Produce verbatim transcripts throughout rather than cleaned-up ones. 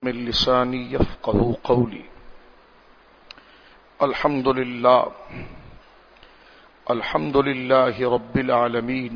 من لسانی یفقهوا قولی. الحمد للہ الحمد للہ رب العالمین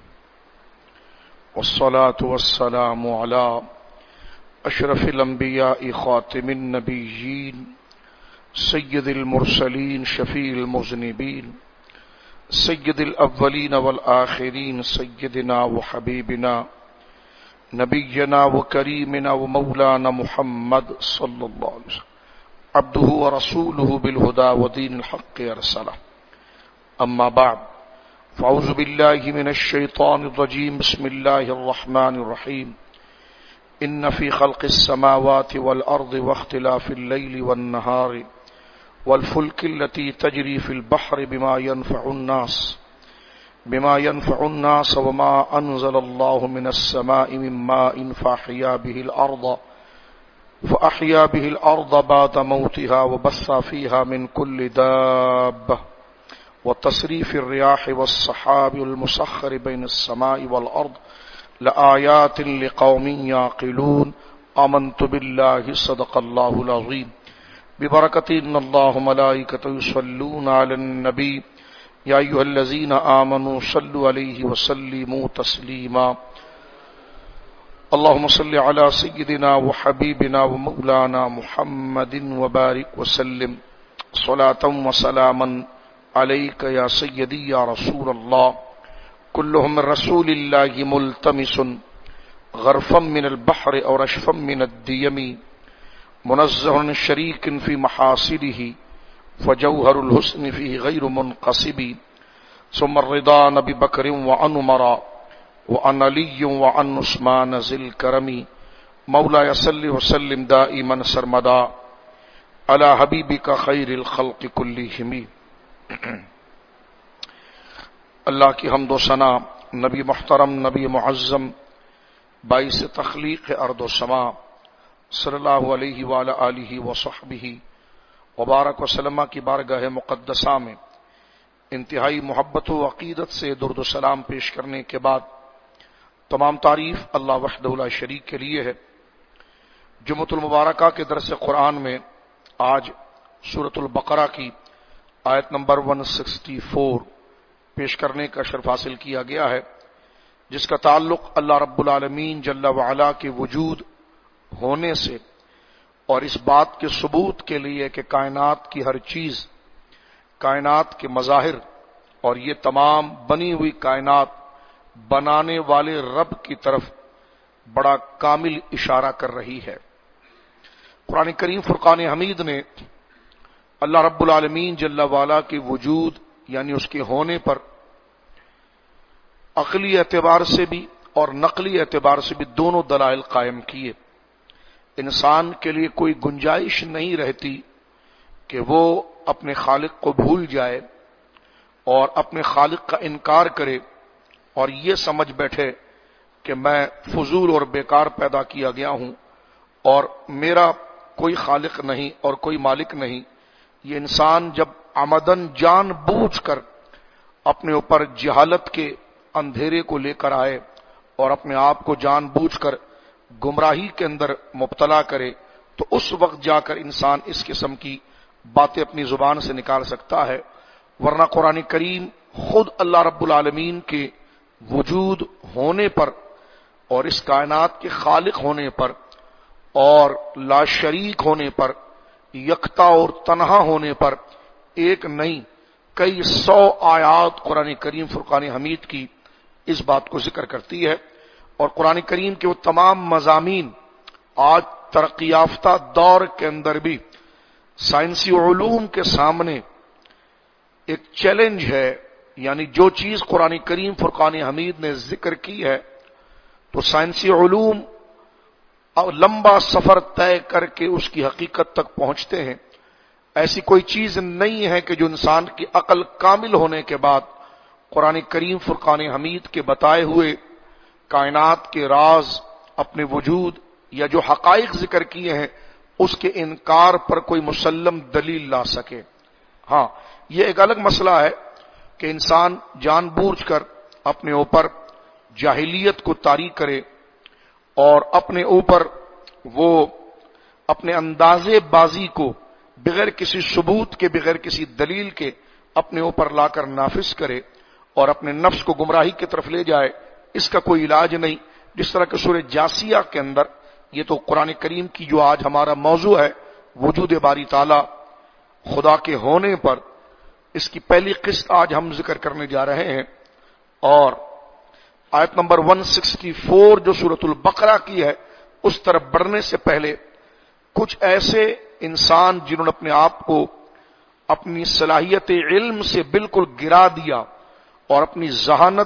والصلاة والسلام علی اشرف الانبیاء خاتم النبیین سید المرسلین شفیع المذنبین سید الاولین والآخرین سیدنا وحبیبنا نبینا وکریمنا ومولانا محمد صلی اللہ علیہ وسلم عبدہ ورسولہ بالہدى ودین الحق ارسلہ. اما بعد فاعوذ باللہ من الشیطان الرجیم. بسم اللہ الرحمن الرحیم. ان فی خلق السماوات والارض واختلاف اللیل والنہار والفلک التي تجری فی البحر بما ينفع الناس بما ينفع الناس وما أنزل الله من السماء من ماء فأحيا به الأرض فأحيا به الأرض بعد موتها وبث فيها من كل دابة وتصريف الرياح والسحاب المسخر بين السماء والأرض لآيات لقوم يعقلون. آمنت بالله صدق الله العظيم. ببركة إن الله ملائكته يصلون على النبي یا ایھا الذین آمنوا صلوا علیہ وسلموا تسلیما. اللهم صل علی سیدنا وحبیبنا ومولانا محمد وبارک وسلم صلاة وسلاما علیک یا سیدی یا رسول اللہ. کلهم من رسول اللہ ملتمس غرفا من البحر او رشفا من الدیم منزہ شریک فی محاسنہ فجوہر الحسن فیہ غیر منقصب. ثم الرضا نبی بکر وعن عمر وعن علی وعن عثمان ذی الکرم. مولایا صلی وسلم دائما سرمدا علی حبیبک خیر الخلق کلہم. اللہ کی حمد و ثنا نبی محترم نبی معظم باعث تخلیق ارض و سما صلی اللہ علیہ وعلی آلہ وصحبہ وبارک وسلم کی بارگاہ مقدسہ میں انتہائی محبت و عقیدت سے درود و سلام پیش کرنے کے بعد تمام تعریف اللہ وحدہ لا شریک کے لیے ہے. جمعۃ المبارکہ کے درس قرآن میں آج سورۃ البقرہ کی آیت نمبر ایک سو چون پیش کرنے کا شرف حاصل کیا گیا ہے، جس کا تعلق اللہ رب العالمین جل وعلا کے وجود ہونے سے اور اس بات کے ثبوت کے لیے کہ کائنات کی ہر چیز، کائنات کے مظاہر اور یہ تمام بنی ہوئی کائنات بنانے والے رب کی طرف بڑا کامل اشارہ کر رہی ہے. قرآن کریم فرقان حمید نے اللہ رب العالمین جل وعلا کے وجود یعنی اس کے ہونے پر عقلی اعتبار سے بھی اور نقلی اعتبار سے بھی دونوں دلائل قائم کیے. انسان کے لیے کوئی گنجائش نہیں رہتی کہ وہ اپنے خالق کو بھول جائے اور اپنے خالق کا انکار کرے اور یہ سمجھ بیٹھے کہ میں فضول اور بیکار پیدا کیا گیا ہوں اور میرا کوئی خالق نہیں اور کوئی مالک نہیں. یہ انسان جب عمدن جان بوجھ کر اپنے اوپر جہالت کے اندھیرے کو لے کر آئے اور اپنے آپ کو جان بوجھ کر گمراہی کے اندر مبتلا کرے تو اس وقت جا کر انسان اس قسم کی باتیں اپنی زبان سے نکال سکتا ہے. ورنہ قرآن کریم خود اللہ رب العالمین کے وجود ہونے پر اور اس کائنات کے خالق ہونے پر اور لا شریک ہونے پر، یکتا اور تنہا ہونے پر ایک نہیں کئی سو آیات قرآن کریم فرقان حمید کی اس بات کو ذکر کرتی ہے. اور قرآن کریم کے وہ تمام مضامین آج ترقی یافتہ دور کے اندر بھی سائنسی علوم کے سامنے ایک چیلنج ہے. یعنی جو چیز قرآن کریم فرقان حمید نے ذکر کی ہے تو سائنسی علوم لمبا سفر طے کر کے اس کی حقیقت تک پہنچتے ہیں. ایسی کوئی چیز نہیں ہے کہ جو انسان کی عقل کامل ہونے کے بعد قرآن کریم فرقان حمید کے بتائے ہوئے کائنات کے راز، اپنے وجود یا جو حقائق ذکر کیے ہیں اس کے انکار پر کوئی مسلم دلیل لا سکے. ہاں، یہ ایک الگ مسئلہ ہے کہ انسان جان بوجھ کر اپنے اوپر جاہلیت کو طاری کرے اور اپنے اوپر وہ اپنے اندازے بازی کو بغیر کسی ثبوت کے، بغیر کسی دلیل کے اپنے اوپر لا کر نافذ کرے اور اپنے نفس کو گمراہی کی طرف لے جائے، اس کا کوئی علاج نہیں۔ جس طرح کہ سورہ جاسیہ کے اندر، یہ تو قرآن کریم کی جو آج ہمارا موضوع ہے، وجود باری تعالی، خدا کے ہونے پر، اس کی پہلی قسط آج ہم ذکر کرنے جا رہے ہیں۔ اور آیت نمبر ایک سو چوالیس جو سورۃ البقرہ کی ہے، اس طرف بڑھنے سے پہلے کچھ ایسے انسان جنہوں نے اپنے آپ کو اپنی صلاحیت علم سے بالکل گرا دیا اور اپنی ذہانت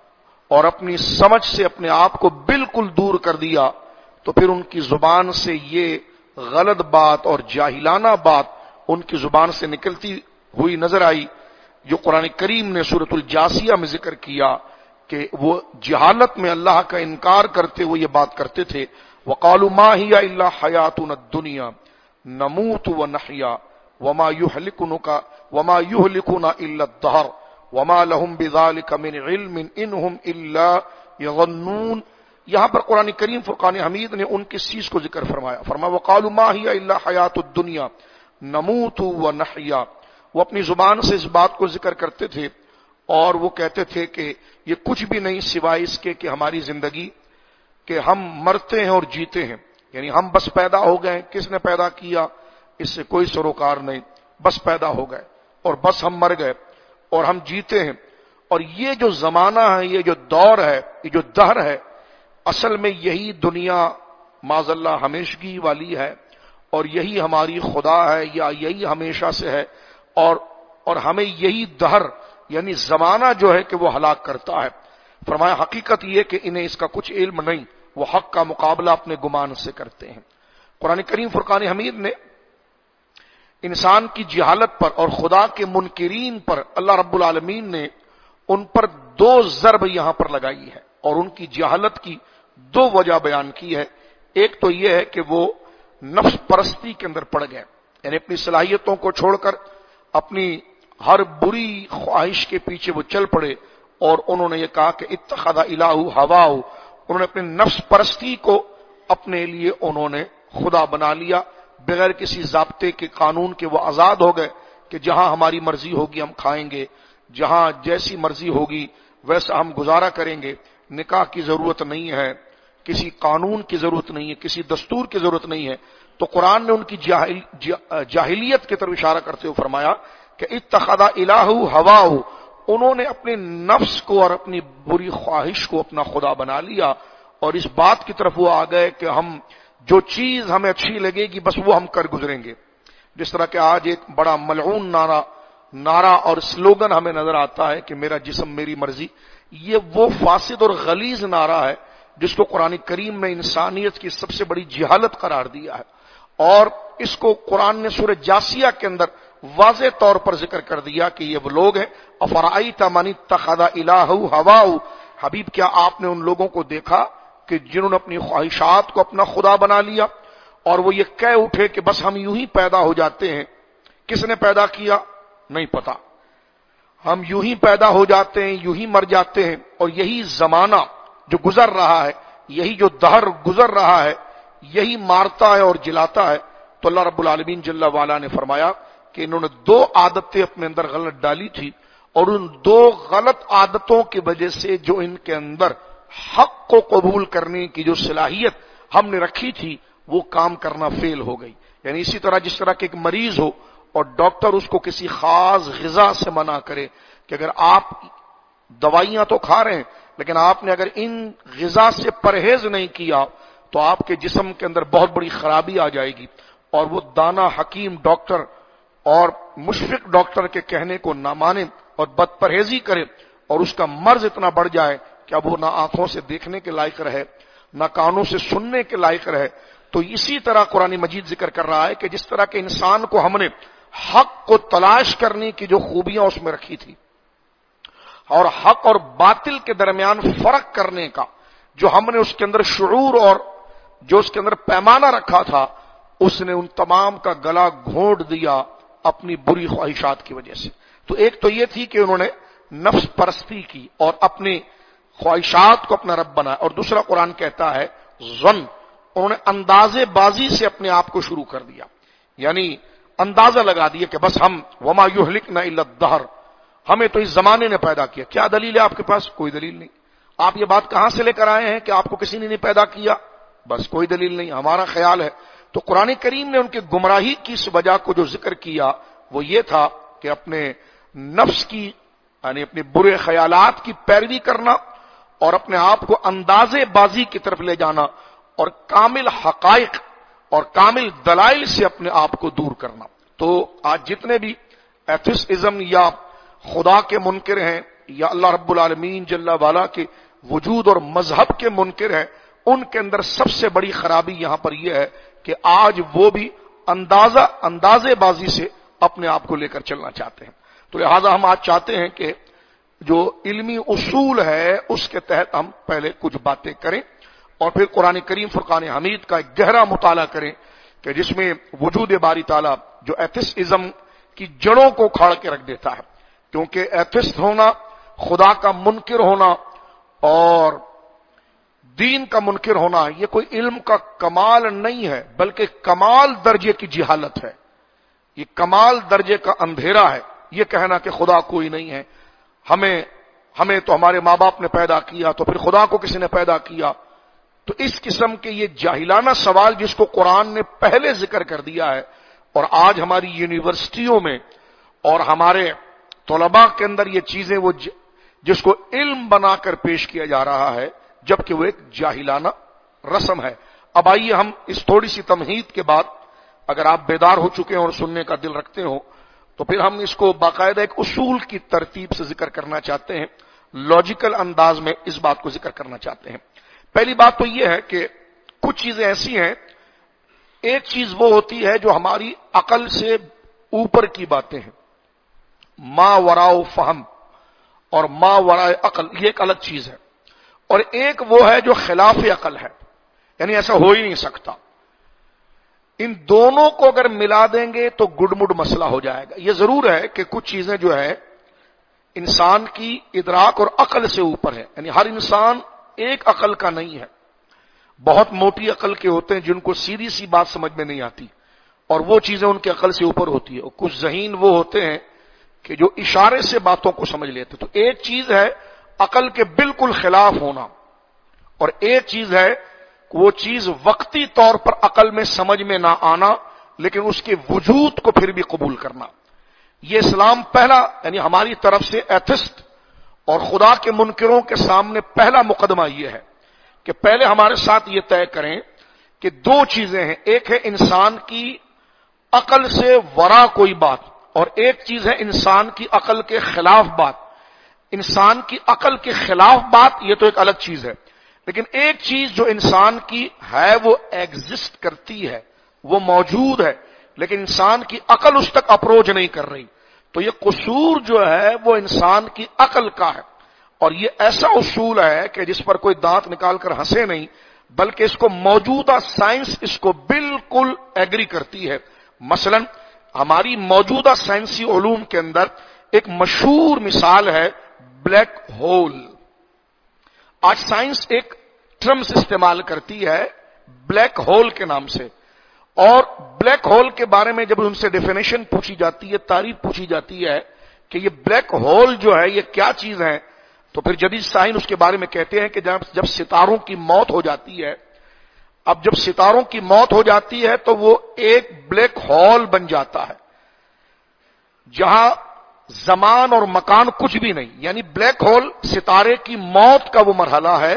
اور اپنی سمجھ سے اپنے آپ کو بالکل دور کر دیا، تو پھر ان کی زبان سے یہ غلط بات اور جاہلانہ بات ان کی زبان سے نکلتی ہوئی نظر آئی، جو قرآن کریم نے سورۃ الجاسیہ میں ذکر کیا کہ وہ جہالت میں اللہ کا انکار کرتے ہوئے یہ بات کرتے تھے۔ وَقَالُوا مَا هِيَ إِلَّا حَيَاتُنَا الدُّنْيَا نَمُوتُ وَنَحْيَا وَمَا يُهْلِكُنَا وَمَا يُهْلِكُنَا إِلَّا الدَّهْرُ وَمَا لَهُمْ بِذَلِكَ مِنْ عِلْمٍ إِنْ هُمْ إِلَّا يَظُنُّونَ۔ یہاں پر قرآن کریم فرقان حمید نے ان کی چیز کو ذکر فرمایا، فرمایا وَقَالُوا مَا هِيَ إِلَّا حَيَاتُ الدُّنْيَا نَمُوتُ وَنَحْيَا۔ وہ اپنی زبان سے اس بات کو ذکر کرتے تھے اور وہ کہتے تھے کہ یہ کچھ بھی نہیں سوائے اس کے کہ ہماری زندگی، کہ ہم مرتے ہیں اور جیتے ہیں، یعنی ہم بس پیدا ہو گئے، کس نے پیدا کیا اس سے کوئی سروکار نہیں، بس پیدا ہو گئے اور بس ہم مر گئے اور ہم جیتے ہیں۔ اور یہ جو زمانہ ہے، یہ جو دور ہے، یہ جو دہر ہے، اصل میں یہی دنیا معاذ اللہ ہمیشگی والی ہے اور یہی ہماری خدا ہے یا یہی ہمیشہ سے ہے، اور اور ہمیں یہی دہر یعنی زمانہ جو ہے کہ وہ ہلاک کرتا ہے۔ فرمایا حقیقت یہ کہ انہیں اس کا کچھ علم نہیں، وہ حق کا مقابلہ اپنے گمان سے کرتے ہیں۔ قرآن کریم فرقان حمید نے انسان کی جہالت پر اور خدا کے منکرین پر اللہ رب العالمین نے ان پر دو ضرب یہاں پر لگائی ہے اور ان کی جہالت کی دو وجہ بیان کی ہے۔ ایک تو یہ ہے کہ وہ نفس پرستی کے اندر پڑ گئے، یعنی اپنی صلاحیتوں کو چھوڑ کر اپنی ہر بری خواہش کے پیچھے وہ چل پڑے، اور انہوں نے یہ کہا کہ اتخذ الہ ہواہ، انہوں نے اپنے نفس پرستی کو اپنے لیے انہوں نے خدا بنا لیا، بغیر کسی ضابطے کے قانون کے وہ آزاد ہو گئے کہ جہاں ہماری مرضی ہوگی ہم کھائیں گے، جہاں جیسی مرضی ہوگی ویسا ہم گزارا کریں گے، نکاح کی ضرورت نہیں ہے، کسی قانون کی ضرورت نہیں ہے، کسی دستور کی ضرورت نہیں ہے۔ تو قرآن نے ان کی جاہل جاہلیت کی طرف اشارہ کرتے ہوئے فرمایا کہ اتخذ الہ ہواہ، انہوں نے اپنے نفس کو اور اپنی بری خواہش کو اپنا خدا بنا لیا، اور اس بات کی طرف وہ آ گئے کہ ہم جو چیز ہمیں اچھی لگے گی بس وہ ہم کر گزریں گے۔ جس طرح کہ آج ایک بڑا ملعون نعرہ نعرہ اور سلوگن ہمیں نظر آتا ہے کہ میرا جسم میری مرضی، یہ وہ فاسد اور غلیظ نعرہ ہے جس کو قرآن کریم میں انسانیت کی سب سے بڑی جہالت قرار دیا ہے، اور اس کو قرآن نے سورہ جاسیہ کے اندر واضح طور پر ذکر کر دیا کہ یہ وہ لوگ ہیں افرأیت من اتخذ الہہ ہواہ، حبیب کیا آپ نے ان لوگوں کو دیکھا کہ جنہوں نے اپنی خواہشات کو اپنا خدا بنا لیا اور وہ یہ کہہ اٹھے کہ بس ہم یوں ہی پیدا ہو جاتے ہیں، کس نے پیدا کیا نہیں پتا، ہم یوں ہی پیدا ہو جاتے ہیں، یوں ہی مر جاتے ہیں، اور یہی زمانہ جو گزر رہا ہے، یہی جو دہر گزر رہا ہے، یہی مارتا ہے اور جلاتا ہے۔ تو اللہ رب العالمین جل وعلا نے فرمایا کہ انہوں نے دو عادتیں اپنے اندر غلط ڈالی تھی، اور ان دو غلط عادتوں کی وجہ سے جو ان کے اندر حق کو قبول کرنے کی جو صلاحیت ہم نے رکھی تھی وہ کام کرنا فیل ہو گئی۔ یعنی اسی طرح جس طرح کہ ایک مریض ہو اور ڈاکٹر اس کو کسی خاص غذا سے منع کرے کہ اگر آپ دوائیاں تو کھا رہے ہیں لیکن آپ نے اگر ان غذا سے پرہیز نہیں کیا تو آپ کے جسم کے اندر بہت بڑی خرابی آ جائے گی، اور وہ دانا حکیم ڈاکٹر اور مشفق ڈاکٹر کے کہنے کو نہ مانے اور بد پرہیزی کرے، اور اس کا مرض اتنا بڑھ جائے کہ اب وہ نہ آنکھوں سے دیکھنے کے لائق رہے نہ کانوں سے سننے کے لائق رہے۔ تو اسی طرح قرآن مجید ذکر کر رہا ہے کہ جس طرح کے انسان کو ہم نے حق کو تلاش کرنے کی جو خوبیاں اس میں رکھی تھی اور حق اور باطل کے درمیان فرق کرنے کا جو ہم نے اس کے اندر شعور اور جو اس کے اندر پیمانہ رکھا تھا، اس نے ان تمام کا گلا گھونٹ دیا اپنی بری خواہشات کی وجہ سے۔ تو ایک تو یہ تھی کہ انہوں نے نفس پرستی کی اور اپنی خواہشات کو اپنا رب بنایا، اور دوسرا قرآن کہتا ہے ظن، انہوں نے اندازے بازی سے اپنے آپ کو شروع کر دیا، یعنی اندازہ لگا دیا کہ بس ہم وما یہلکنا الا الدہر، ہمیں تو اس زمانے نے پیدا کیا۔ کیا دلیل ہے آپ کے پاس؟ کوئی دلیل نہیں۔ آپ یہ بات کہاں سے لے کر آئے ہیں کہ آپ کو کسی نے نہیں پیدا کیا؟ بس کوئی دلیل نہیں، ہمارا خیال ہے۔ تو قرآن کریم نے ان کے گمراہی کی اس وجہ کو جو ذکر کیا وہ یہ تھا کہ اپنے نفس کی یعنی اپنے برے خیالات کی پیروی کرنا اور اپنے آپ کو اندازے بازی کی طرف لے جانا اور کامل حقائق اور کامل دلائل سے اپنے آپ کو دور کرنا۔ تو آج جتنے بھی ایتھسٹزم یا خدا کے منکر ہیں یا اللہ رب العالمین جل والا کے وجود اور مذہب کے منکر ہیں، ان کے اندر سب سے بڑی خرابی یہاں پر یہ ہے کہ آج وہ بھی اندازہ اندازے بازی سے اپنے آپ کو لے کر چلنا چاہتے ہیں۔ تو لہذا ہم آج چاہتے ہیں کہ جو علمی اصول ہے اس کے تحت ہم پہلے کچھ باتیں کریں اور پھر قرآن کریم فرقان حمید کا ایک گہرا مطالعہ کریں کہ جس میں وجود باری تعالیٰ جو ایتھسٹزم کی جڑوں کو کھاڑ کے رکھ دیتا ہے، کیونکہ ایتھسٹ ہونا، خدا کا منکر ہونا اور دین کا منکر ہونا یہ کوئی علم کا کمال نہیں ہے، بلکہ کمال درجے کی جہالت ہے، یہ کمال درجے کا اندھیرا ہے یہ کہنا کہ خدا کوئی نہیں ہے، ہمیں ہمیں تو ہمارے ماں باپ نے پیدا کیا تو پھر خدا کو کسی نے پیدا کیا۔ تو اس قسم کے یہ جاہلانہ سوال جس کو قرآن نے پہلے ذکر کر دیا ہے اور آج ہماری یونیورسٹیوں میں اور ہمارے طلباء کے اندر یہ چیزیں وہ جس کو علم بنا کر پیش کیا جا رہا ہے جبکہ وہ ایک جاہلانہ رسم ہے۔ اب آئیے ہم اس تھوڑی سی تمہید کے بعد اگر آپ بیدار ہو چکے ہیں اور سننے کا دل رکھتے ہو تو پھر ہم اس کو باقاعدہ ایک اصول کی ترتیب سے ذکر کرنا چاہتے ہیں، لاجیکل انداز میں اس بات کو ذکر کرنا چاہتے ہیں۔ پہلی بات تو یہ ہے کہ کچھ چیزیں ایسی ہیں، ایک چیز وہ ہوتی ہے جو ہماری عقل سے اوپر کی باتیں ہیں، ما وراء فہم اور ما وراء عقل، یہ ایک الگ چیز ہے، اور ایک وہ ہے جو خلاف عقل ہے، یعنی ایسا ہو ہی نہیں سکتا۔ ان دونوں کو اگر ملا دیں گے تو گڈ مڈ مسئلہ ہو جائے گا۔ یہ ضرور ہے کہ کچھ چیزیں جو ہے انسان کی ادراک اور عقل سے اوپر ہے، یعنی ہر انسان ایک عقل کا نہیں ہے، بہت موٹی عقل کے ہوتے ہیں جن کو سیدھی سی بات سمجھ میں نہیں آتی اور وہ چیزیں ان کی عقل سے اوپر ہوتی ہے، اور کچھ ذہین وہ ہوتے ہیں کہ جو اشارے سے باتوں کو سمجھ لیتے۔ تو ایک چیز ہے عقل کے بالکل خلاف ہونا اور ایک چیز ہے وہ چیز وقتی طور پر عقل میں سمجھ میں نہ آنا لیکن اس کے وجود کو پھر بھی قبول کرنا۔ یہ اسلام پہلا یعنی ہماری طرف سے ایتھسٹ اور خدا کے منکروں کے سامنے پہلا مقدمہ یہ ہے کہ پہلے ہمارے ساتھ یہ طے کریں کہ دو چیزیں ہیں، ایک ہے انسان کی عقل سے ورا کوئی بات اور ایک چیز ہے انسان کی عقل کے خلاف بات۔ انسان کی عقل کے خلاف بات یہ تو ایک الگ چیز ہے، لیکن ایک چیز جو انسان کی ہے وہ ایگزسٹ کرتی ہے، وہ موجود ہے، لیکن انسان کی عقل اس تک اپروچ نہیں کر رہی۔ تو یہ قصور جو ہے وہ انسان کی عقل کا ہے، اور یہ ایسا اصول ہے کہ جس پر کوئی دانت نکال کر ہنسے نہیں، بلکہ اس کو موجودہ سائنس اس کو بالکل ایگری کرتی ہے۔ مثلا ہماری موجودہ سائنسی علوم کے اندر ایک مشہور مثال ہے بلیک ہول۔ آج سائنس ایک ٹرمز استعمال کرتی ہے بلیک ہول کے نام سے، اور بلیک ہول کے بارے میں جب ان سے ڈیفینیشن پوچھی جاتی ہے، تعریف پوچھی جاتی ہے کہ یہ بلیک ہول جو ہے یہ کیا چیز ہے، تو پھر جدید سائنس اس کے بارے میں کہتے ہیں کہ جب جب ستاروں کی موت ہو جاتی ہے، اب جب ستاروں کی موت ہو جاتی ہے تو وہ ایک بلیک ہول بن جاتا ہے جہاں زمان اور مکان کچھ بھی نہیں، یعنی بلیک ہول ستارے کی موت کا وہ مرحلہ ہے،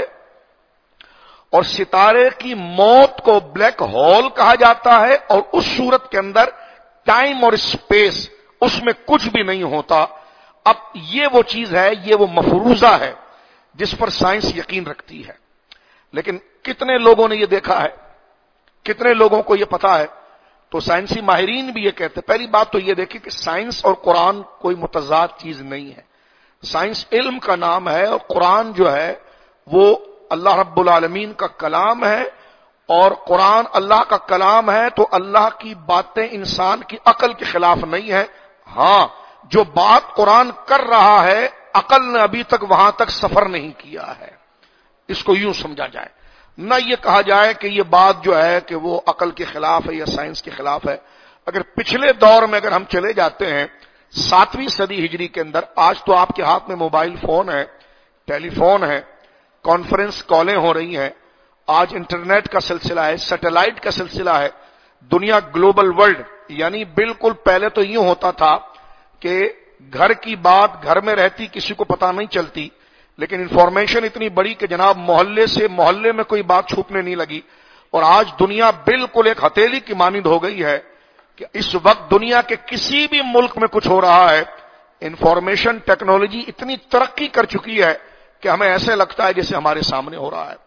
اور ستارے کی موت کو بلیک ہول کہا جاتا ہے، اور اس صورت کے اندر ٹائم اور اسپیس اس میں کچھ بھی نہیں ہوتا۔ اب یہ وہ چیز ہے، یہ وہ مفروضہ ہے جس پر سائنس یقین رکھتی ہے، لیکن کتنے لوگوں نے یہ دیکھا ہے، کتنے لوگوں کو یہ پتا ہے؟ تو سائنسی ماہرین بھی یہ کہتے ہیں۔ پہلی بات تو یہ دیکھیں کہ سائنس اور قرآن کوئی متضاد چیز نہیں ہے، سائنس علم کا نام ہے اور قرآن جو ہے وہ اللہ رب العالمین کا کلام ہے، اور قرآن اللہ کا کلام ہے تو اللہ کی باتیں انسان کی عقل کے خلاف نہیں ہے۔ ہاں، جو بات قرآن کر رہا ہے عقل نے ابھی تک وہاں تک سفر نہیں کیا ہے، اس کو یوں سمجھا جائے۔ نہ یہ کہا جائے کہ یہ بات جو ہے کہ وہ عقل کے خلاف ہے یا سائنس کے خلاف ہے۔ اگر پچھلے دور میں اگر ہم چلے جاتے ہیں ساتویں صدی ہجری کے اندر، آج تو آپ کے ہاتھ میں موبائل فون ہے، ٹیلی فون ہے، کانفرنس کالیں ہو رہی ہیں، آج انٹرنیٹ کا سلسلہ ہے، سیٹلائٹ کا سلسلہ ہے، دنیا گلوبل ورلڈ، یعنی بالکل پہلے تو یوں ہوتا تھا کہ گھر کی بات گھر میں رہتی کسی کو پتہ نہیں چلتی، لیکن انفارمیشن اتنی بڑی کہ جناب محلے سے محلے میں کوئی بات چھپنے نہیں لگی، اور آج دنیا بالکل ایک ہتھیلی کی مانند ہو گئی ہے کہ اس وقت دنیا کے کسی بھی ملک میں کچھ ہو رہا ہے، انفارمیشن ٹیکنالوجی اتنی ترقی کر چکی ہے کہ ہمیں ایسے لگتا ہے جیسے ہمارے سامنے ہو رہا ہے۔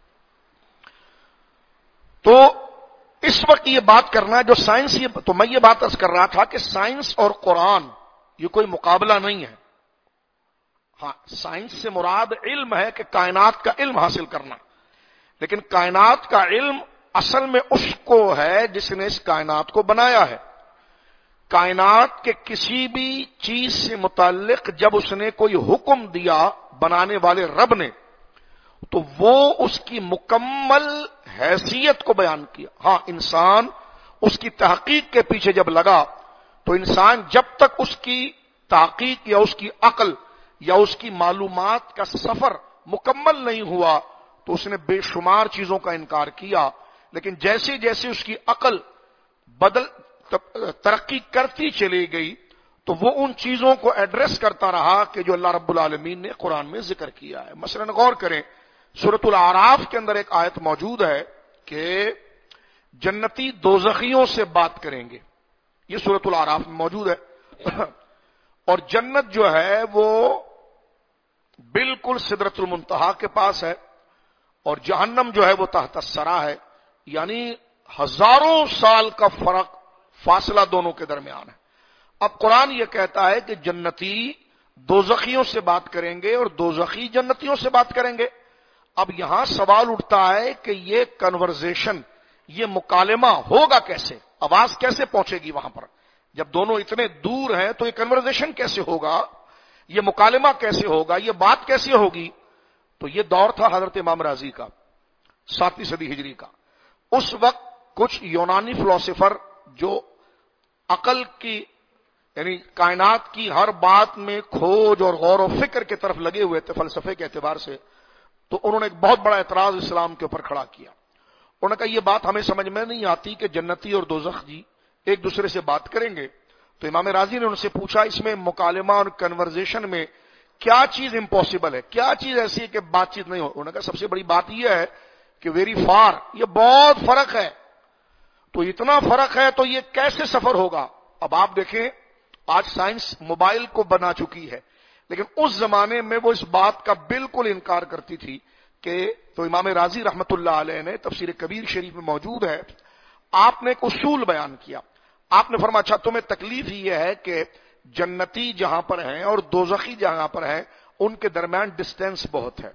تو اس وقت یہ بات کرنا جو سائنس، یہ تو میں یہ بات عرض کر رہا تھا کہ سائنس اور قرآن یہ کوئی مقابلہ نہیں ہے۔ ہاں، سائنس سے مراد علم ہے کہ کائنات کا علم حاصل کرنا، لیکن کائنات کا علم اصل میں اس کو ہے جس نے اس کائنات کو بنایا ہے۔ کائنات کے کسی بھی چیز سے متعلق جب اس نے کوئی حکم دیا بنانے والے رب نے، تو وہ اس کی مکمل حیثیت کو بیان کیا۔ ہاں، انسان اس کی تحقیق کے پیچھے جب لگا تو انسان جب تک اس کی تحقیق یا اس کی عقل یا اس کی معلومات کا سفر مکمل نہیں ہوا تو اس نے بے شمار چیزوں کا انکار کیا، لیکن جیسے جیسے اس کی عقل بدل ترقی کرتی چلی گئی تو وہ ان چیزوں کو ایڈریس کرتا رہا کہ جو اللہ رب العالمین نے قرآن میں ذکر کیا ہے۔ مثلا غور کریں، سورۃ الاعراف کے اندر ایک آیت موجود ہے کہ جنتی دوزخیوں سے بات کریں گے، یہ سورۃ الاعراف میں موجود ہے، اور جنت جو ہے وہ بالکل سدرۃ المنتہا کے پاس ہے، اور جہنم جو ہے وہ تحت الثری ہے، یعنی ہزاروں سال کا فرق فاصلہ دونوں کے درمیان ہے۔ اب قرآن یہ کہتا ہے کہ جنتی دوزخیوں سے بات کریں گے اور دوزخی جنتیوں سے بات کریں گے۔ اب یہاں سوال اٹھتا ہے کہ یہ کنورزیشن، یہ مکالمہ ہوگا کیسے؟ آواز کیسے پہنچے گی وہاں پر؟ جب دونوں اتنے دور ہیں تو یہ کنورزیشن کیسے ہوگا؟ یہ مکالمہ کیسے ہوگا؟ یہ بات کیسے ہوگی؟ تو یہ دور تھا حضرت امام راضی کا، ساتویں صدی ہجری کا۔ اس وقت کچھ یونانی فلسفر جو عقل کی یعنی کائنات کی ہر بات میں کھوج اور غور و فکر کی طرف لگے ہوئے تھے فلسفے کے اعتبار سے، تو انہوں نے ایک بہت بڑا اعتراض اسلام کے اوپر کھڑا کیا۔ انہوں نے کہا یہ بات ہمیں سمجھ میں نہیں آتی کہ جنتی اور دوزخ جی ایک دوسرے سے بات کریں گے۔ تو امام راضی نے ان سے پوچھا اس میں مکالمہ اور کنورزیشن میں کیا چیز امپاسبل ہے، کیا چیز ایسی ہے کہ بات چیت نہیں ہو؟ انہوں نے کہا سب سے بڑی بات یہ ہے کہ ویری فار، یہ بہت فرق ہے۔ تو اتنا فرق ہے تو یہ کیسے سفر ہوگا؟ اب آپ دیکھیں آج سائنس موبائل کو بنا چکی ہے، لیکن اس زمانے میں وہ اس بات کا بالکل انکار کرتی تھی کہ تو امام راضی رحمت اللہ علیہ نے تفسیر کبیر شریف میں موجود ہے، آپ نے ایک اصول بیان کیا۔ آپ نے فرمایا اچھا تمہیں تکلیف یہ ہے کہ جنتی جہاں پر ہیں اور دوزخی جہاں پر ہیں ان کے درمیان ڈسٹینس بہت ہے،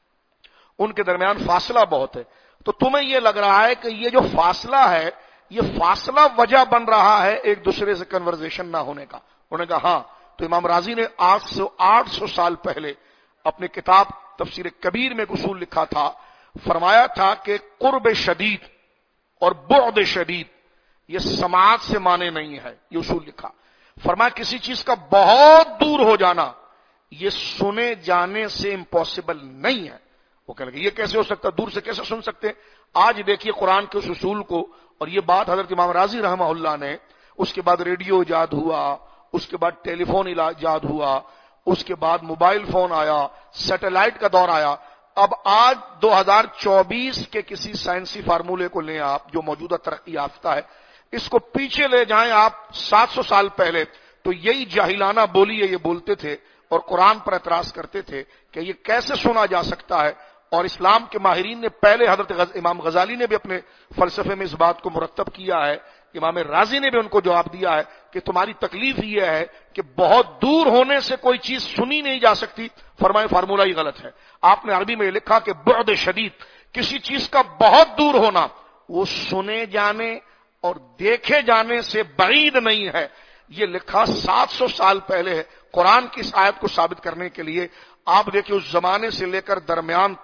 ان کے درمیان فاصلہ بہت ہے، تو تمہیں یہ لگ رہا ہے کہ یہ جو فاصلہ ہے یہ فاصلہ وجہ بن رہا ہے ایک دوسرے سے کنورزیشن نہ ہونے کا؟ انہوں نے کہا ہاں۔ تو امام راضی نے آٹھ سو آٹھ سو سال پہلے اپنی کتاب تفسیر کبیر میں ایک اصول لکھا تھا، فرمایا تھا کہ قرب شدید اور بعد شدید یہ سماعت سے مانے نہیں ہے، یہ اصول لکھا۔ فرمایا کسی چیز کا بہت دور ہو جانا یہ سنے جانے سے امپاسبل نہیں ہے۔ وہ کہنے لگے یہ کیسے ہو سکتا، دور سے کیسے سن سکتے؟ آج دیکھیے قرآن کے اس اصول کو، اور یہ بات حضرت امام راضی رحمہ اللہ نے، اس کے بعد ریڈیو ایجاد ہوا، اس کے بعد ٹیلی فون ایجاد ہوا، اس کے بعد موبائل فون آیا، سیٹلائٹ کا دور آیا۔ اب آج دو ہزار چوبیس کے کسی سائنسی فارمولے کو لیں آپ جو موجودہ ترقی یافتہ ہے، اس کو پیچھے لے جائیں آپ سات سو سال پہلے، تو یہی جاہلانہ بولی ہے یہ بولتے تھے اور قرآن پر اعتراض کرتے تھے کہ یہ کیسے سنا جا سکتا ہے۔ اور اسلام کے ماہرین نے پہلے حضرت غز امام غزالی نے بھی اپنے فلسفے میں اس بات کو مرتب کیا ہے، امام راضی نے بھی ان کو جواب دیا ہے کہ تمہاری تکلیف یہ ہے کہ بہت دور ہونے سے کوئی چیز سنی نہیں جا سکتی۔ فرمائے فارمولہ ہی غلط ہے۔ آپ نے عربی میں لکھا کہ بعد شدید، کسی چیز کا بہت دور ہونا وہ سنے جانے اور دیکھے جانے سے بعید نہیں ہے، یہ لکھا سات سو سال پہلے ہے۔ قرآن کی اس آیت کو ثابت کرنے کے لیے آپ دیکھیں اس زمانے سے لے کر درمیان تک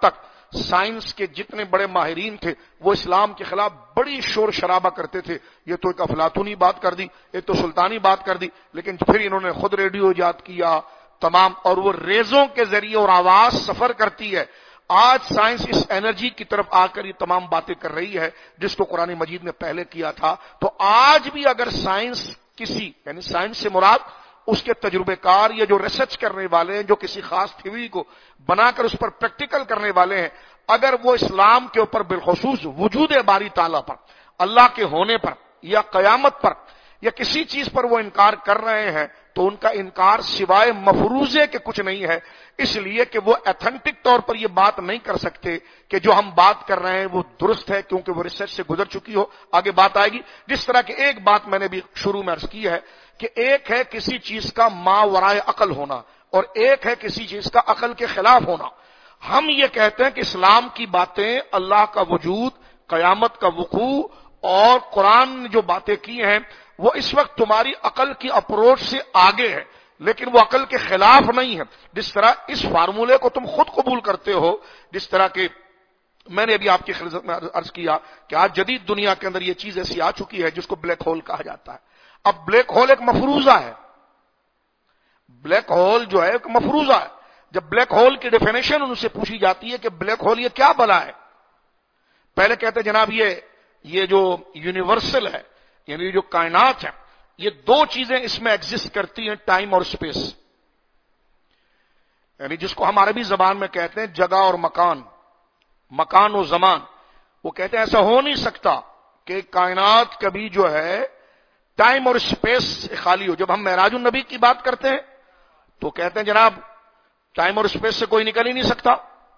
سائنس کے جتنے بڑے ماہرین تھے وہ اسلام کے خلاف بڑی شور شرابہ کرتے تھے. یہ تو ایک افلاطونی بات کر دی, ایک تو سلطانی بات کر دی, لیکن پھر انہوں نے خود ریڈیو ایجاد کیا تمام, اور وہ ریزوں کے ذریعے اور آواز سفر کرتی ہے. آج سائنس اس انرجی کی طرف آ کر یہ تمام باتیں کر رہی ہے جس کو قرآن مجید نے پہلے کیا تھا. تو آج بھی اگر سائنس کسی, یعنی سائنس سے مراد اس کے تجربے کار یا جو ریسرچ کرنے والے ہیں, جو کسی خاص تھیوری کو بنا کر اس پر پریکٹیکل کرنے والے ہیں, اگر وہ اسلام کے اوپر بالخصوص وجود باری تعالیٰ پر, اللہ کے ہونے پر یا قیامت پر یا کسی چیز پر وہ انکار کر رہے ہیں, تو ان کا انکار سوائے مفروضے کے کچھ نہیں ہے. اس لیے کہ وہ ایتھنٹک طور پر یہ بات نہیں کر سکتے کہ جو ہم بات کر رہے ہیں وہ درست ہے, کیونکہ وہ ریسرچ سے گزر چکی ہو. آگے بات آئے گی. جس طرح کہ ایک بات میں نے بھی شروع میں عرض کی ہے کہ ایک ہے کسی چیز کا ما ورائے عقل ہونا, اور ایک ہے کسی چیز کا عقل کے خلاف ہونا. ہم یہ کہتے ہیں کہ اسلام کی باتیں, اللہ کا وجود, قیامت کا وقوع اور قرآن نے جو باتیں کی ہیں وہ اس وقت تمہاری عقل کی اپروچ سے آگے ہے, لیکن وہ عقل کے خلاف نہیں ہے. جس طرح اس فارمولے کو تم خود قبول کرتے ہو, جس طرح کہ میں نے ابھی آپ کی خدمت میں عرض کیا کہ آج جدید دنیا کے اندر یہ چیز ایسی آ چکی ہے جس کو بلیک ہول کہا جاتا ہے. اب بلیک ہول ایک مفروضہ ہے, بلیک ہول جو ہے ایک مفروضہ ہے. جب بلیک ہول کی ڈیفینیشن ان سے پوچھی جاتی ہے کہ بلیک ہول یہ کیا بلا ہے, پہلے کہتے ہیں جناب یہ یہ جو یونیورسل ہے, یعنی جو کائنات ہے, یہ دو چیزیں اس میں ایگزسٹ کرتی ہیں, ٹائم اور اسپیس, یعنی جس کو ہم عربی زبان میں کہتے ہیں جگہ اور مکان, مکان و زمان. وہ کہتے ہیں ایسا ہو نہیں سکتا کہ کائنات کبھی جو ہے ٹائم اور اسپیس سے خالی ہو. جب ہم معراج النبی کی بات کرتے ہیں تو کہتے ہیں جناب ٹائم اور اسپیس سے کوئی نکل ہی نہیں سکتا.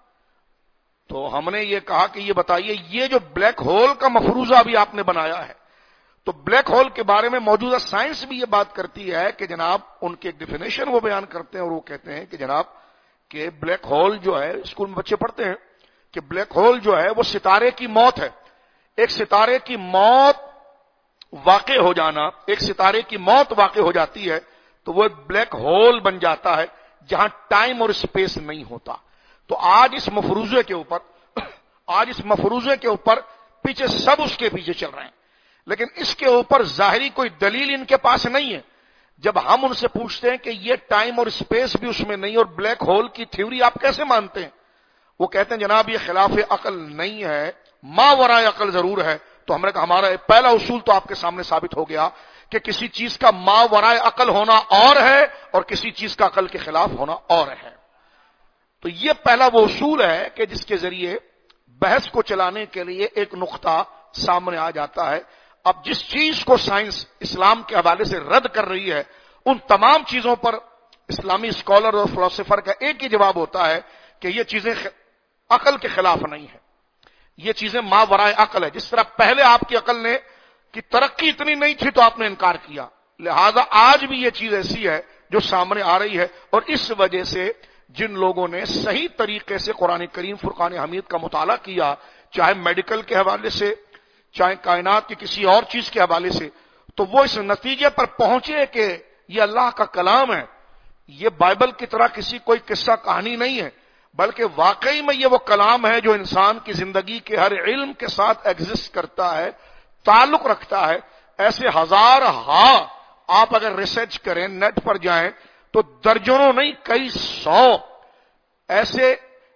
تو ہم نے یہ کہا کہ یہ بتائیے یہ جو بلیک ہول کا مفروضہ بھی آپ نے بنایا ہے, تو بلیک ہول کے بارے میں موجودہ سائنس بھی یہ بات کرتی ہے کہ جناب ان کی ایک ڈیفینیشن وہ بیان کرتے ہیں, اور وہ کہتے ہیں کہ جناب کہ بلیک ہول جو ہے, اسکول میں بچے پڑھتے ہیں کہ بلیک ہول جو ہے وہ ستارے کی موت ہے. ایک ستارے کی موت واقع ہو جانا, ایک ستارے کی موت واقع ہو جاتی ہے تو وہ ایک بلیک ہول بن جاتا ہے جہاں ٹائم اور اسپیس نہیں ہوتا. تو آج اس مفروضے کے اوپر آج اس مفروضے کے اوپر پیچھے سب اس کے پیچھے چل رہے ہیں, لیکن اس کے اوپر ظاہری کوئی دلیل ان کے پاس نہیں ہے. جب ہم ان سے پوچھتے ہیں کہ یہ ٹائم اور اسپیس بھی اس میں نہیں اور بلیک ہول کی تھیوری آپ کیسے مانتے ہیں, وہ کہتے ہیں جناب یہ خلاف عقل نہیں ہے, ما ورائے عقل ضرور ہے. تو ہم نے کہا ہمارا پہلا اصول تو آپ کے سامنے ثابت ہو گیا کہ کسی چیز کا ما ورائے عقل ہونا اور ہے اور کسی چیز کا عقل کے خلاف ہونا اور ہے. تو یہ پہلا وہ اصول ہے کہ جس کے ذریعے بحث کو چلانے کے لیے ایک نقطہ سامنے آ جاتا ہے. اب جس چیز کو سائنس اسلام کے حوالے سے رد کر رہی ہے ان تمام چیزوں پر اسلامی اسکالر اور فلسفر کا ایک ہی جواب ہوتا ہے کہ یہ چیزیں عقل کے خلاف نہیں ہیں, یہ چیزیں ما ورائے عقل ہے. جس طرح پہلے آپ کی عقل نے کی ترقی اتنی نہیں تھی تو آپ نے انکار کیا, لہذا آج بھی یہ چیز ایسی ہے جو سامنے آ رہی ہے. اور اس وجہ سے جن لوگوں نے صحیح طریقے سے قرآن کریم فرقان حمید کا مطالعہ کیا, چاہے میڈیکل کے حوالے سے چاہے کائنات کی کسی اور چیز کے حوالے سے, تو وہ اس نتیجے پر پہنچے کہ یہ اللہ کا کلام ہے, یہ بائبل کی طرح کسی کوئی قصہ کہانی نہیں ہے, بلکہ واقعی میں یہ وہ کلام ہے جو انسان کی زندگی کے ہر علم کے ساتھ ایگزسٹ کرتا ہے, تعلق رکھتا ہے. ایسے ہزار ہاں آپ اگر ریسرچ کریں, نیٹ پر جائیں تو درجنوں نہیں کئی سو ایسے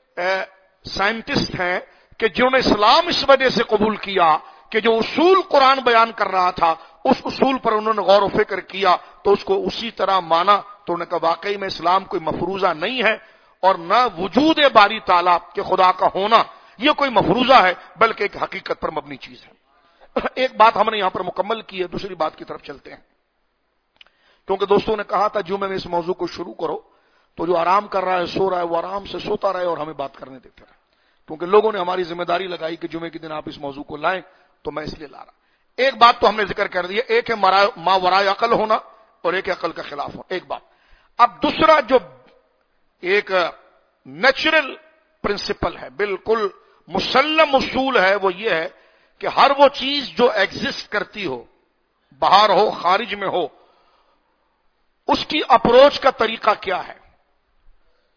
سائنٹسٹ ہیں کہ جنہوں نے اسلام اس وجہ سے قبول کیا کہ جو اصول قرآن بیان کر رہا تھا اس اصول پر انہوں نے غور و فکر کیا تو اس کو اسی طرح مانا. تو انہوں نے کہا واقعی میں اسلام کوئی مفروضہ نہیں ہے اور نہ وجود باری تعالیٰ کے خدا کا ہونا یہ کوئی مفروضہ ہے بلکہ ایک حقیقت پر مبنی چیز ہے. ایک بات ہم نے یہاں پر مکمل کی ہے, دوسری بات کی طرف چلتے ہیں. کیونکہ دوستوں نے کہا تھا جمعے میں اس موضوع کو شروع کرو تو جو آرام کر رہا ہے سو رہا ہے وہ آرام سے سوتا رہے اور ہمیں بات کرنے دیتے رہے, کیونکہ لوگوں نے ہماری ذمہ داری لگائی کہ جمعے کے دن آپ اس موضوع کو لائیں تو میں اس لیے لا رہا. ایک بات تو ہم نے ذکر کر دی ہے, ایک ہے ما ورائے عقل ہونا اور ایک عقل کا خلاف ہونا, ایک بات. اب دوسرا جو ایک نیچرل پرنسپل ہے, بالکل مسلم اصول ہے, وہ یہ ہے کہ ہر وہ چیز جو ایگزسٹ کرتی ہو, باہر ہو خارج میں ہو, اس کی اپروچ کا طریقہ کیا ہے.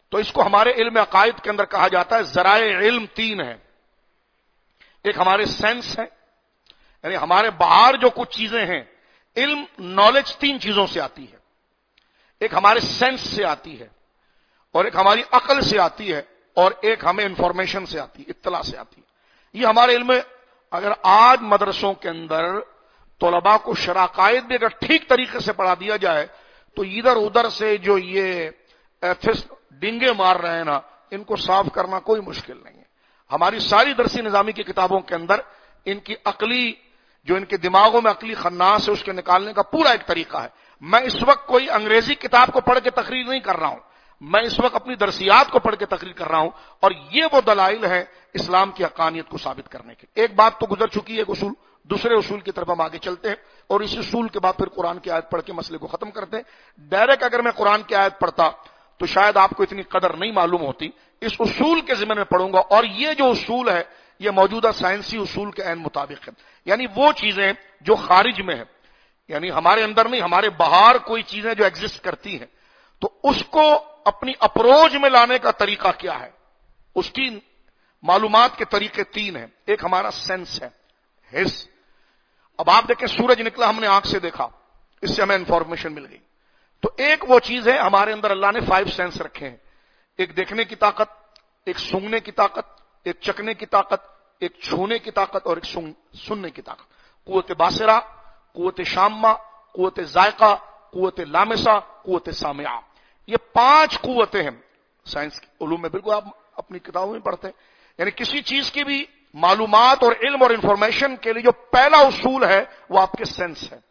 تو اس کو ہمارے علم عقائد کے اندر کہا جاتا ہے ذرائع علم تین ہیں. ایک ہمارے سینس ہے، یعنی ہمارے باہر جو کچھ چیزیں ہیں، علم نالج تین چیزوں سے آتی ہے. ایک ہمارے سینس سے آتی ہے، اور ایک ہماری عقل سے آتی ہے، اور ایک ہمیں انفارمیشن سے آتی ہے، اطلاع سے آتی ہے. یہ ہمارے علم. اگر آج مدرسوں کے اندر طلباء کو شرع عقائد بھی اگر ٹھیک طریقے سے پڑھا دیا جائے تو ادھر ادھر سے جو یہ ایتھسٹ ڈنگے مار رہے ہیں نا، ان کو صاف کرنا کوئی مشکل نہیں ہے. ہماری ساری درسی نظامی کی کتابوں کے اندر ان کی عقلی جو ان کے دماغوں میں عقلی خناس ہے اس کے نکالنے کا پورا ایک طریقہ ہے. میں اس وقت کوئی انگریزی کتاب کو پڑھ کے تقریر نہیں کر رہا ہوں، میں اس وقت اپنی درسیات کو پڑھ کے تقریر کر رہا ہوں، اور یہ وہ دلائل ہیں اسلام کی حقانیت کو ثابت کرنے کے. ایک بات تو گزر چکی ہے، ایک اصول. دوسرے اصول کی طرف ہم آگے چلتے ہیں، اور اس اصول کے بعد پھر قرآن کی آیت پڑھ کے مسئلے کو ختم کرتے ہیں. ڈائریکٹ اگر میں قرآن کی آیت پڑھتا تو شاید آپ کو اتنی قدر نہیں معلوم ہوتی. اس اصول کے ضمن میں پڑھوں گا، اور یہ جو اصول ہے یہ موجودہ سائنسی اصول کے عین مطابق ہے. یعنی وہ چیزیں جو خارج میں ہیں، یعنی ہمارے اندر نہیں، ہمارے باہر کوئی چیزیں جو ایگزسٹ کرتی ہیں، تو اس کو اپنی اپروچ میں لانے کا طریقہ کیا ہے، اس کی معلومات کے طریقے تین ہیں. ایک ہمارا سینس ہے، حس. اب آپ دیکھیں سورج نکلا، ہم نے آنکھ سے دیکھا، اس سے ہمیں انفارمیشن مل گئی. تو ایک وہ چیز ہے، ہمارے اندر اللہ نے فائیو سینس رکھے ہیں. ایک دیکھنے کی طاقت، ایک سونگنے کی طاقت، ایک چکنے کی طاقت، ایک چھونے کی طاقت، اور ایک سننے کی طاقت. قوت باصرہ، قوت شامہ، قوت ذائقہ، قوت لامسہ، قوت سامعہ. یہ پانچ قوتیں ہیں. سائنس کے علوم میں بالکل آپ اپنی کتابوں میں پڑھتے ہیں. یعنی کسی چیز کی بھی معلومات اور علم اور انفارمیشن کے لیے جو پہلا اصول ہے وہ آپ کے سینس ہے.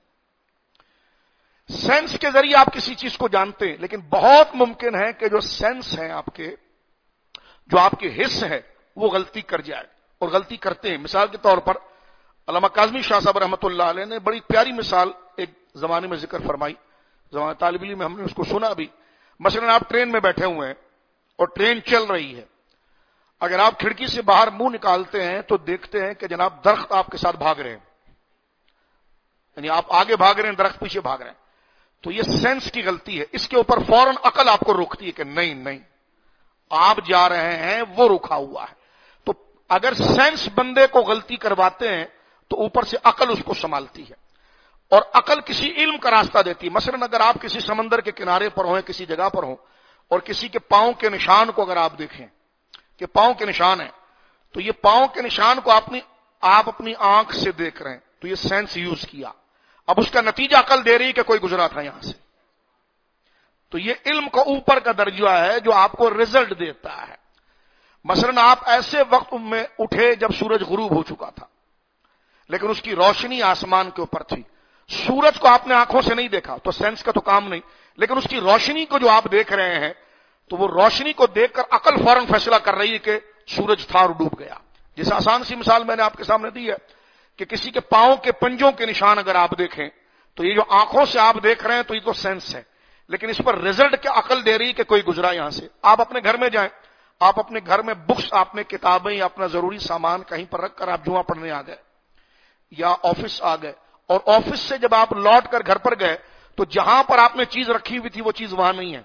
سینس کے ذریعے آپ کسی چیز کو جانتے ہیں، لیکن بہت ممکن ہے کہ جو سینس ہیں آپ کے، جو آپ کے حس ہے، وہ غلطی کر جائے، اور غلطی کرتے ہیں. مثال کے طور پر علامہ کاظمی شاہ صاحب رحمۃ اللہ علیہ نے بڑی پیاری مثال ایک زمانے میں ذکر فرمائی. زمانے طالب علم میں ہم نے اس کو سنا بھی. مثلا آپ ٹرین میں بیٹھے ہوئے ہیں اور ٹرین چل رہی ہے. اگر آپ کھڑکی سے باہر منہ نکالتے ہیں تو دیکھتے ہیں کہ جناب درخت آپ کے ساتھ بھاگ رہے ہیں، یعنی آپ آگے بھاگ رہے ہیں، درخت پیچھے بھاگ رہے ہیں. تو یہ سینس کی غلطی ہے. اس کے اوپر فوراً عقل آپ کو روکتی ہے کہ نہیں نہیں آپ جا رہے ہیں، وہ رکا ہوا ہے. تو اگر سینس بندے کو غلطی کرواتے ہیں تو اوپر سے عقل اس کو سنبھالتی ہے، اور عقل کسی علم کا راستہ دیتی ہے. مثلا اگر آپ کسی سمندر کے کنارے پر ہوں، کسی جگہ پر ہوں، اور کسی کے پاؤں کے نشان کو اگر آپ دیکھیں کہ پاؤں کے نشان ہیں، تو یہ پاؤں کے نشان کو اپنی آپ اپنی آنکھ سے دیکھ رہے ہیں، تو یہ سینس یوز کیا. اب اس کا نتیجہ عقل دے رہی کہ کوئی گزرا تھا یہاں سے. تو یہ علم کا اوپر کا درجہ ہے جو آپ کو رزلٹ دیتا ہے. مثلا آپ ایسے وقت میں اٹھے جب سورج غروب ہو چکا تھا، لیکن اس کی روشنی آسمان کے اوپر تھی. سورج کو آپ نے آنکھوں سے نہیں دیکھا تو سینس کا تو کام نہیں، لیکن اس کی روشنی کو جو آپ دیکھ رہے ہیں تو وہ روشنی کو دیکھ کر عقل فوراً فیصلہ کر رہی ہے کہ سورج تھا اور ڈوب گیا. جیسے آسان سی مثال میں نے آپ کے سامنے دی ہے کہ کسی کے پاؤں کے پنجوں کے نشان اگر آپ دیکھیں تو یہ جو آنکھوں سے آپ دیکھ رہے ہیں تو یہ تو سینس ہے، لیکن اس پر رزلٹ کیا عقل دے رہی ہے کہ کوئی گزرا یہاں سے. آپ اپنے گھر میں جائیں، آپ اپنے گھر میں بکس، آپ نے کتابیں یا اپنا ضروری سامان کہیں پر رکھ کر آپ جمعہ پڑھنے آ گئے یا آفس آ گئے، اور آفس سے جب آپ لوٹ کر گھر پر گئے تو جہاں پر آپ نے چیز رکھی ہوئی تھی وہ چیز وہاں نہیں ہے.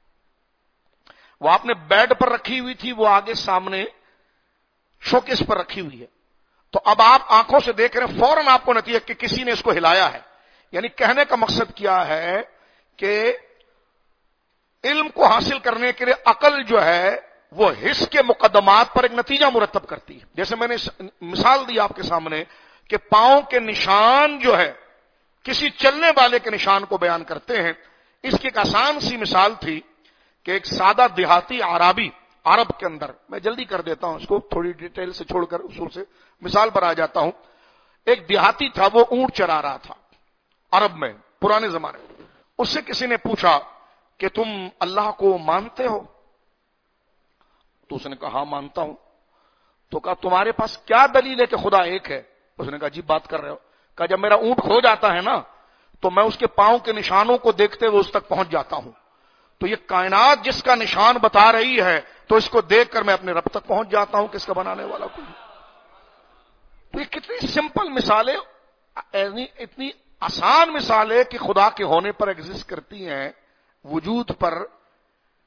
وہ آپ نے بیڈ پر رکھی ہوئی تھی، وہ آگے سامنے شوکیس پر رکھی ہوئی ہے. تو اب آپ آنکھوں سے دیکھ رہے ہیں، فوراً آپ کو نتیجہ کہ کسی نے اس کو ہلایا ہے. یعنی کہنے کا مقصد کیا ہے کہ علم کو حاصل کرنے کے لیے عقل جو ہے وہ حس کے مقدمات پر ایک نتیجہ مرتب کرتی ہے. جیسے میں نے مثال دی آپ کے سامنے کہ پاؤں کے نشان جو ہے کسی چلنے والے کے نشان کو بیان کرتے ہیں. اس کی ایک آسان سی مثال تھی کہ ایک سادہ دیہاتی عربی، عرب کے اندر، میں جلدی کر دیتا ہوں اس کو، تھوڑی ڈیٹیل سے چھوڑ کر اصول سے مثال پر آ جاتا ہوں. ایک دیہاتی تھا، وہ اونٹ چرا رہا تھا عرب میں پرانے زمانے میں. اس سے کسی نے پوچھا کہ تم اللہ کو مانتے ہو؟ تو اس نے کہا ہاں مانتا ہوں. تو کہا تمہارے پاس کیا دلیل ہے کہ خدا ایک ہے؟ اس نے کہا عجیب بات کر رہے ہو. کہا جب میرا اونٹ کھو جاتا ہے نا تو میں اس کے پاؤں کے نشانوں کو دیکھتے ہوئے اس تک پہنچ جاتا ہوں. تو یہ کائنات جس کا نشان بتا رہی ہے تو اس کو دیکھ کر میں اپنے رب تک پہنچ جاتا ہوں کہ اس کا بنانے والا کوئی. تو یہ کتنی سمپل مثالیں، اتنی آسان مثال ہے کہ خدا کے ہونے پر ایگزسٹ کرتی ہیں، وجود پر.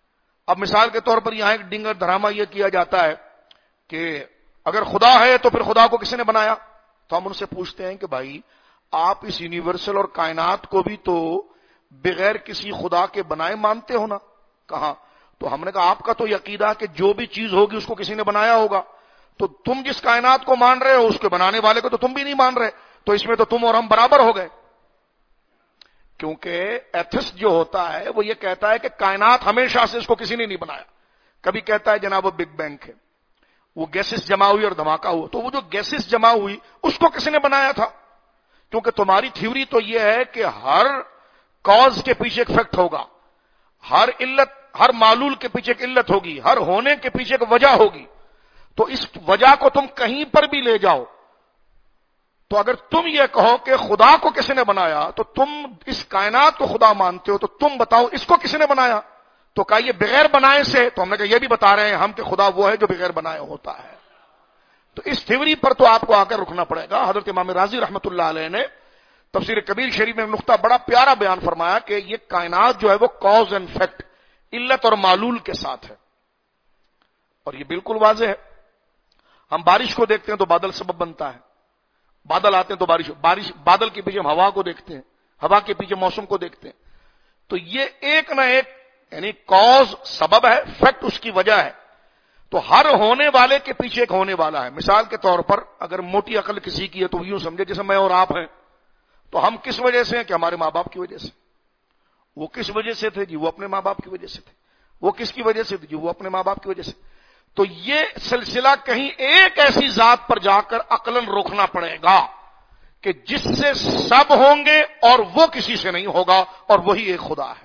اب مثال کے طور پر یہاں ایک ڈنگر ڈرامہ یہ کیا جاتا ہے کہ اگر خدا ہے تو پھر خدا کو کس نے بنایا؟ تو ہم ان سے پوچھتے ہیں کہ بھائی آپ اس یونیورسل اور کائنات کو بھی تو بغیر کسی خدا کے بنائے مانتے ہو نا؟ کہاں؟ تو ہم نے کہا آپ کا تو عقیدہ کہ جو بھی چیز ہوگی اس کو کسی نے بنایا ہوگا، تو تم جس کائنات کو مان رہے ہو اس کے بنانے والے کو تو تم بھی نہیں مان رہے، تو اس میں تو تم اور ہم برابر ہو گئے۔ کیونکہ ایتھسٹ جو ہوتا ہے وہ یہ کہتا ہے کہ کائنات ہمیشہ سے اس کو کسی نے نہیں بنایا، کبھی کہتا ہے جناب وہ بگ بینگ ہے، وہ گیسز جمع ہوئی اور دھماکہ ہوا، تو وہ جو گیسز جمع ہوئی اس کو کس نے بنایا تھا؟ کیونکہ تمہاری تھیوری تو یہ ہے کہ ہر کاز کے پیچھے ایک فیکٹ ہوگا، ہر علت، ہر معلول کے پیچھے ایک علت ہوگی، ہر ہونے کے پیچھے ایک وجہ ہوگی، تو اس وجہ کو تم کہیں پر بھی لے جاؤ، تو اگر تم یہ کہو کہ خدا کو کس نے بنایا تو تم اس کائنات کو خدا مانتے ہو، تو تم بتاؤ اس کو کس نے بنایا؟ تو کہا یہ بغیر بنائے سے، تو ہم نے کہا یہ بھی بتا رہے ہیں ہم کہ خدا وہ ہے جو بغیر بنائے ہوتا ہے۔ تو اس تھیوری پر تو آپ کو آ کر رکنا پڑے گا۔ حضرت امام راضی رحمۃ اللہ علیہ نے تفسیر کبیر شریف میں نقطہ بڑا پیارا بیان فرمایا کہ یہ کائنات جو ہے وہ کاز اینڈ فیکٹ، علت اور معلول کے ساتھ ہے، اور یہ بالکل واضح ہے۔ ہم بارش کو دیکھتے ہیں تو بادل سبب بنتا ہے، بادل آتے ہیں تو بارش بارش بادل کے پیچھے ہم ہوا کو دیکھتے ہیں، ہوا کے پیچھے موسم کو دیکھتے ہیں، تو یہ ایک نہ ایک یعنی کاز سبب ہے، فیکٹ اس کی وجہ ہے، تو ہر ہونے والے کے پیچھے ایک ہونے والا ہے۔ مثال کے طور پر اگر موٹی عقل کسی کی ہے تو یوں سمجھے جیسے میں اور آپ ہیں، تو ہم کس وجہ سے ہیں کہ ہمارے ماں باپ کی وجہ سے، وہ کس وجہ سے تھے جی وہ اپنے ماں باپ کی وجہ سے تھے، وہ کس کی وجہ سے تھے جی وہ اپنے ماں باپ کی وجہ سے، تو یہ سلسلہ کہیں ایک ایسی ذات پر جا کر عقلاً روکنا پڑے گا کہ جس سے سب ہوں گے اور وہ کسی سے نہیں ہوگا، اور وہی ایک خدا ہے۔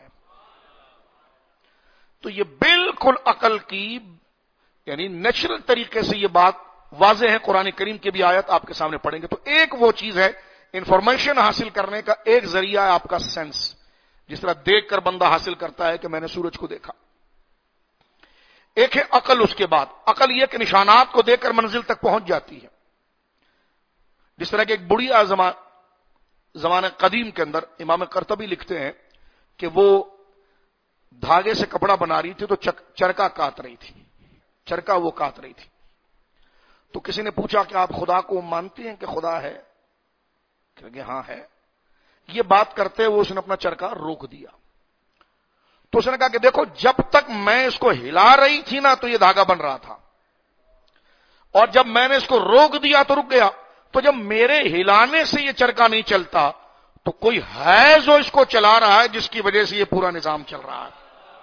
تو یہ بالکل عقل کی یعنی نیچرل طریقے سے یہ بات واضح ہے، قرآن کریم کی بھی آیت آپ کے سامنے پڑھیں گے۔ تو ایک وہ چیز ہے انفارمیشن حاصل کرنے کا، ایک ذریعہ ہے آپ کا سینس، جس طرح دیکھ کر بندہ حاصل کرتا ہے کہ میں نے سورج کو دیکھا۔ ایک ہے عقل، اس کے بعد عقل یہ کہ نشانات کو دیکھ کر منزل تک پہنچ جاتی ہے۔ جس طرح کہ ایک بڑھیا زمانہ قدیم کے اندر امام قرطبی لکھتے ہیں کہ وہ دھاگے سے کپڑا بنا رہی تھی تو چرکا کاٹ رہی تھی، چرکا وہ کاٹ رہی تھی، تو کسی نے پوچھا کہ آپ خدا کو مانتے ہیں کہ خدا ہے؟ کہ ہاں ہے۔ یہ بات کرتے ہوئے اس نے اپنا چرکا روک دیا، تو اس نے کہا کہ دیکھو جب تک میں اس کو ہلا رہی تھی نا تو یہ دھاگا بن رہا تھا، اور جب میں نے اس کو روک دیا تو رک گیا، تو جب میرے ہلانے سے یہ چرکا نہیں چلتا تو کوئی ہے جو اس کو چلا رہا ہے جس کی وجہ سے یہ پورا نظام چل رہا ہے۔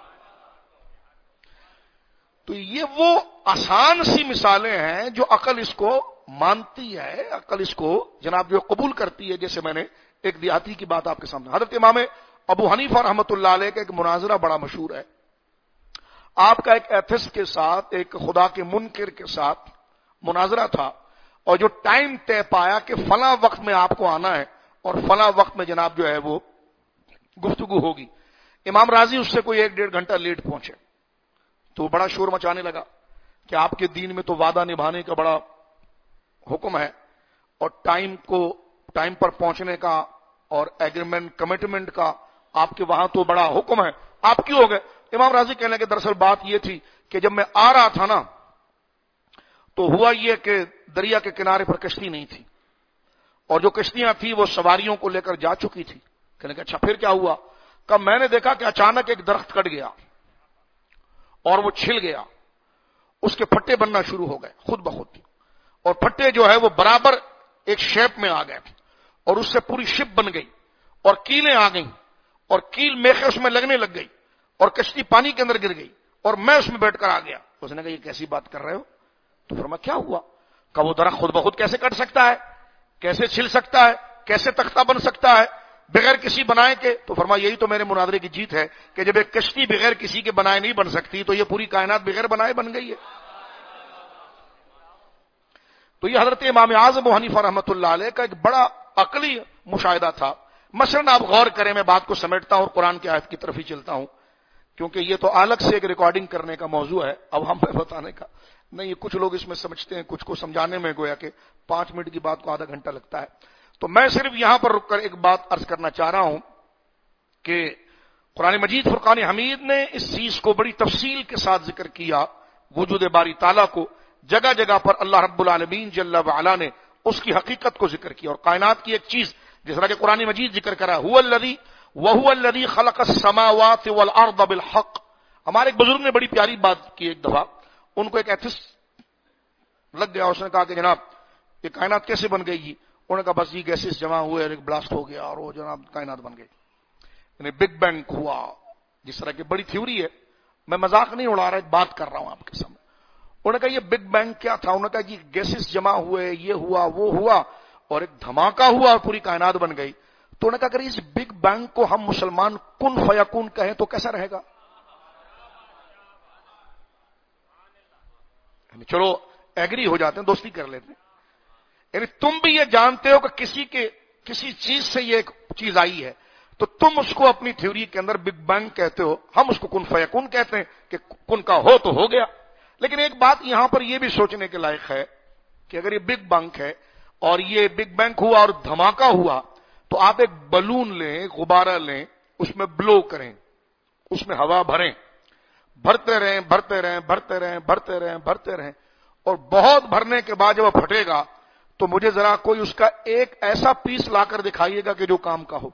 تو یہ وہ آسان سی مثالیں ہیں جو عقل اس کو مانتی ہے، عقل اس کو جناب جو قبول کرتی ہے۔ جیسے میں نے ایک دیہاتی کی بات آپ کے سامنے، حضرت امام ابو حنیفہ رحمۃ اللہ علیہ کا ایک مناظرہ بڑا مشہور ہے۔ آپ کا ایک ایتھسٹ کے ساتھ، ایک خدا کے منکر کے ساتھ مناظرہ تھا، اور جو ٹائم طے پایا کہ فلاں وقت میں آپ کو آنا ہے اور فلاں وقت میں جناب جو ہے وہ گفتگو ہوگی۔ امام راضی اس سے کوئی ایک ڈیڑھ گھنٹہ لیٹ پہنچے، تو بڑا شور مچانے لگا کہ آپ کے دین میں تو وعدہ نبھانے کا بڑا حکم ہے، اور ٹائم کو ٹائم پر پہنچنے کا اور ایگریمنٹ کمٹمنٹ کا آپ کے وہاں تو بڑا حکم ہے، آپ کیوں ہو گئے؟ امام راضی کہنے کہ دراصل بات یہ تھی کہ جب میں آ رہا تھا نا تو ہوا یہ کہ دریا کے کنارے پر کشتی نہیں تھی، اور جو کشتیاں تھیں وہ سواریوں کو لے کر جا چکی تھی۔ کہنے کہ اچھا پھر کیا ہوا؟ کہ میں نے دیکھا کہ اچانک ایک درخت کٹ گیا اور وہ چھل گیا، اس کے پھٹے بننا شروع ہو گئے خود بخود، اور پھٹے جو ہے وہ برابر ایک شیپ میں آ گئے، اور اس سے پوری شپ بن گئی، اور کیلیں آ گئیں، اور کیل میخے اس میں لگنے لگ گئی، اور کشتی پانی کے اندر گر گئی، اور میں اس میں بیٹھ کر آ گیا۔ اس نے کہا یہ کیسی بات کر رہے ہو؟ تو فرمایا کیا ہوا؟ کہ وہ درخت خود بخود کیسے کٹ سکتا ہے، کیسے چھل سکتا ہے، کیسے تختہ بن سکتا ہے بغیر کسی بنائے کے؟ تو فرمایا یہی تو میرے مناظرے کی جیت ہے کہ جب ایک کشتی بغیر کسی کے بنائے نہیں بن سکتی تو یہ پوری کائنات بغیر بنائے بن گئی ہے۔ تو یہ حضرت امام اعظم ابو حنیفہ رحمۃ اللہ علیہ کا ایک بڑا عقلی مشاہدہ تھا۔ مثلاً آپ غور کریں، میں بات کو سمیٹتا ہوں اور قرآن کی آیت کی طرف ہی چلتا ہوں، کیونکہ یہ تو الگ سے ایک ریکارڈنگ کرنے کا موضوع ہے، اب ہم پہ بتانے کا نہیں۔ کچھ لوگ اس میں سمجھتے ہیں، کچھ کو سمجھانے میں گویا کہ پانچ منٹ کی بات کو آدھا گھنٹہ لگتا ہے۔ تو میں صرف یہاں پر رک کر ایک بات عرض کرنا چاہ رہا ہوں کہ قرآن مجید فرقان حمید نے اس چیز کو بڑی تفصیل کے ساتھ ذکر کیا، وجود باری تعالیٰ کو جگہ جگہ پر اللہ رب العالمین جل وعلا نے اس کی حقیقت کو ذکر کیا. اور کائنات کی ایک چیز جس طرح کہ قرآن مجید ذکر کرا هو الذی وهو الذی خلق السماوات والارض بالحق. ہمارے ایک بزرگ نے بڑی پیاری بات کی. ایک دفعہ ان کو ایک ایتھسٹ لگ گیا، اس نے کہا کہ جناب یہ کائنات کیسے بن گئی؟ انہوں نے کہا بس یہ گیسز جمع ہوئے اور ایک بلاسٹ ہو گیا اور وہ جناب کائنات بن گئی، یعنی بگ بینگ ہوا. جس طرح کی بڑی تھیوری ہے، میں مذاق نہیں اڑا رہا، ایک بات کر رہا ہوں آپ کے سامنے. انہوں نے کہا یہ بگ بینگ کیا تھا؟ انہوں نے کہا یہ گیسز جمع ہوئے، یہ ہوا وہ ہوا اور ایک دھماکہ ہوا اور پوری کائنات بن گئی. تو انہوں نے کہا اگر اس بگ بینگ کو ہم مسلمان کن فیکون کہیں تو کیسا رہے گا؟ یعنی چلو ایگری ہو جاتے ہیں، دوستی کر لیتے ہیں. یعنی تم بھی یہ جانتے ہو کہ کسی کے کسی چیز سے یہ ایک چیز آئی ہے تو تم اس کو اپنی تھیوری کے اندر بگ بینگ کہتے ہو، ہم اس کو کن فیکون کہتے ہیں کہ کن کا ہو تو ہو گیا. لیکن ایک بات یہاں پر یہ بھی سوچنے کے لائق ہے کہ اگر یہ بگ بینگ ہے اور یہ بگ بینگ ہوا اور دھماکہ ہوا تو آپ ایک بلون لیں، غبارہ لیں، اس میں بلو کریں، اس میں ہوا بھریں، بھرتے رہیں بھرتے رہیں بھرتے رہیں بھرتے رہیں بھرتے رہیں اور بہت بھرنے کے بعد جب وہ پھٹے گا تو مجھے ذرا کوئی اس کا ایک ایسا پیس لا کر دکھائیے گا کہ جو کام کا ہو.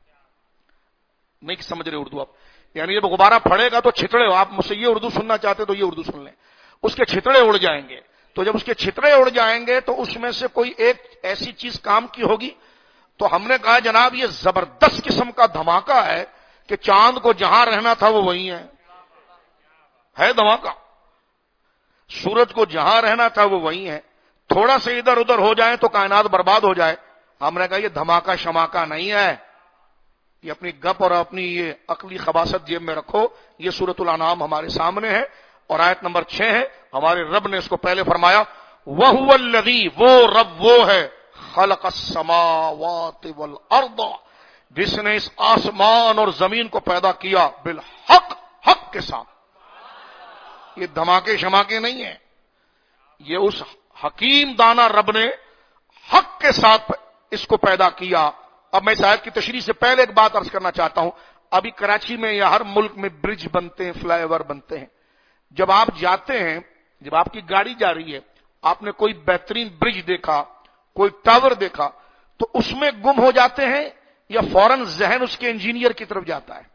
نہیں سمجھ رہے اردو آپ؟ یعنی جب غبارہ پھڑے گا تو چھتڑے ہو، آپ مجھ سے یہ اردو سننا چاہتے تو یہ اردو سن لیں، اس کے چھتڑے اڑ جائیں گے. تو جب اس کے چھتڑے اڑ جائیں گے تو اس میں سے کوئی ایک ایسی چیز کام کی ہوگی. تو ہم نے کہا جناب یہ زبردست قسم کا دھماکہ ہے کہ چاند کو جہاں رہنا تھا وہ وہیں ہے ہے دھماکہ. سورج کو جہاں رہنا تھا وہ وہیں ہے، تھوڑا سا ادھر ادھر ہو جائے تو کائنات برباد ہو جائے. ہم نے کہا یہ دھماکہ شماکہ نہیں ہے، یہ اپنی گپ اور اپنی یہ عقلی خباثت جیب میں رکھو. یہ سورۃ الانعام ہمارے سامنے ہے اور آیت نمبر چھ ہے. ہمارے رب نے اس کو پہلے فرمایا وَهُوَ الَّذِي، وہ رب وہ ہے، خلق السماوات والارض، جس نے اس آسمان اور زمین کو پیدا کیا بالحق، حق کے ساتھ. یہ دھماکے شماکے نہیں ہیں، یہ اس حکیم دانا رب نے حق کے ساتھ اس کو پیدا کیا. اب میں اس آیت کی تشریح سے پہلے ایک بات عرض کرنا چاہتا ہوں. ابھی کراچی میں یا ہر ملک میں برج بنتے ہیں، فلائی اوور بنتے ہیں. جب آپ جاتے ہیں، جب آپ کی گاڑی جا رہی ہے، آپ نے کوئی بہترین برج دیکھا، کوئی ٹاور دیکھا تو اس میں گم ہو جاتے ہیں یا فوراً ذہن اس کے انجینئر کی طرف جاتا ہے؟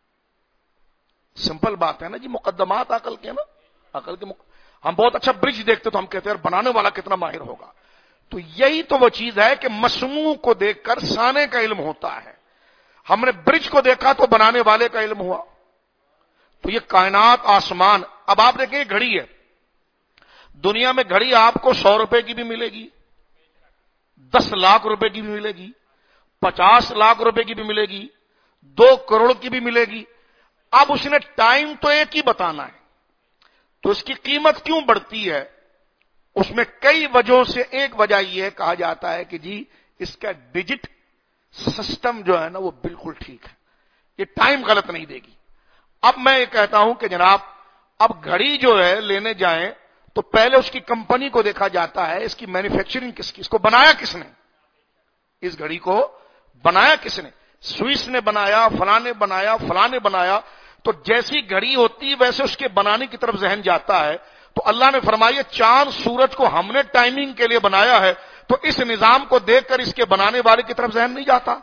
سمپل بات ہے نا جی، مقدمات عقل کے نا، عقل کے مق... ہم بہت اچھا برج دیکھتے تو ہم کہتے ہیں بنانے والا کتنا ماہر ہوگا. تو یہی تو وہ چیز ہے کہ مسموع کو دیکھ کر سانے کا علم ہوتا ہے. ہم نے برج کو دیکھا تو بنانے والے کا علم ہوا. تو یہ کائنات، آسمان. اب آپ دیکھیں یہ گھڑی ہے، دنیا میں گھڑی آپ کو سو روپے کی بھی ملے گی، دس لاکھ روپے کی بھی ملے گی، پچاس لاکھ روپے کی بھی ملے گی، دو کروڑ کی بھی ملے گی. اب اس نے ٹائم تو ایک ہی بتانا ہے، تو اس کی قیمت کیوں بڑھتی ہے؟ اس میں کئی وجہوں سے ایک وجہ یہ کہا جاتا ہے کہ جی اس کا ڈیجٹ سسٹم جو ہے نا وہ بالکل ٹھیک ہے، یہ ٹائم غلط نہیں دے گی. اب میں یہ کہتا ہوں کہ جناب اب گھڑی جو ہے لینے جائیں تو پہلے اس کی کمپنی کو دیکھا جاتا ہے، اس کی مینوفیکچرنگ کس کی، اس کو بنایا کس نے، اس گھڑی کو بنایا کس نے. سوئس نے بنایا، فلاں نے بنایا، فلاں نے بنایا. تو جیسی گھڑی ہوتی ویسے اس کے بنانے کی طرف ذہن جاتا ہے. تو اللہ نے فرمایا چاند سورج کو ہم نے ٹائمنگ کے لیے بنایا ہے، تو اس نظام کو دیکھ کر اس کے بنانے والے کی طرف ذہن نہیں جاتا.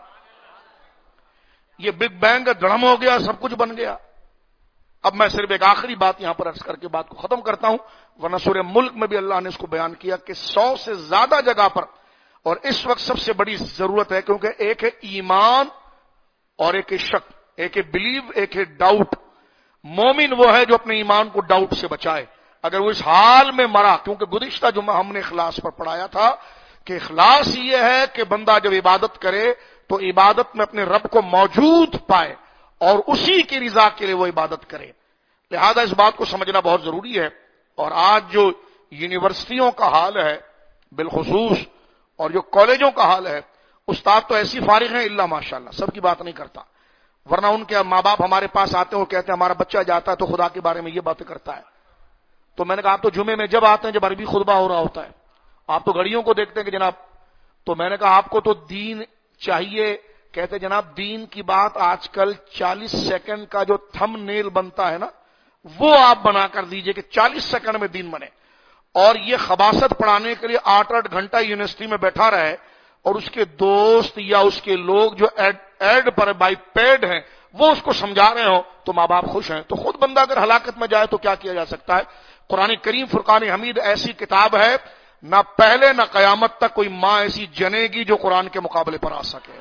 یہ بگ بینگ دڑم ہو گیا، سب کچھ بن گیا. اب میں صرف ایک آخری بات یہاں پر عرض کر کے بات کو ختم کرتا ہوں، ورنہ سورہ ملک میں بھی اللہ نے اس کو بیان کیا کہ سو سے زیادہ جگہ پر، اور اس وقت سب سے بڑی ضرورت ہے کیونکہ ایک ہے ایمان اور ایک ہے شک، ایک ہے بلیو، ایک ہے ڈاؤٹ. مومن وہ ہے جو اپنے ایمان کو ڈاؤٹ سے بچائے. اگر وہ اس حال میں مرا، کیونکہ گزشتہ جمعہ ہم نے اخلاص پر پڑھایا تھا کہ اخلاص یہ ہے کہ بندہ جب عبادت کرے تو عبادت میں اپنے رب کو موجود پائے اور اسی کی رضا کے لیے وہ عبادت کرے. لہذا اس بات کو سمجھنا بہت ضروری ہے. اور آج جو یونیورسٹیوں کا حال ہے بالخصوص اور جو کالجوں کا حال ہے، استاد تو ایسی فارغ ہیں اللہ ماشاءاللہ، سب کی بات نہیں کرتا، ورنہ ان کے ماں باپ ہمارے پاس آتے ہیں اور کہتے ہیں ہمارا بچہ جاتا ہے تو خدا کے بارے میں یہ باتیں کرتا ہے. تو میں نے کہا آپ تو جمعے میں جب آتے ہیں جب عربی خطبہ ہو رہا ہوتا ہے، آپ تو گھڑیوں کو دیکھتے ہیں کہ جناب. تو میں نے کہا آپ کو تو دین چاہیے کہتے جناب دین کی بات آج کل چالیس سیکنڈ کا جو تھم نیل بنتا ہے نا وہ آپ بنا کر دیجئے کہ چالیس سیکنڈ میں دین بنے، اور یہ خباثت پڑھانے کے لیے آٹھ آٹھ گھنٹہ یونیورسٹی میں بیٹھا رہے اور اس کے دوست یا اس کے لوگ جو ایڈ, ایڈ پر بائی پیڈ ہیں وہ اس کو سمجھا رہے ہو تو ماں باپ خوش ہیں، تو خود بندہ اگر ہلاکت میں جائے تو کیا کیا جا سکتا ہے؟ قرآن کریم فرقان حمید ایسی کتاب ہے، نہ پہلے نہ قیامت تک کوئی ماں ایسی جنے گی جو قرآن کے مقابلے پر آ سکے۔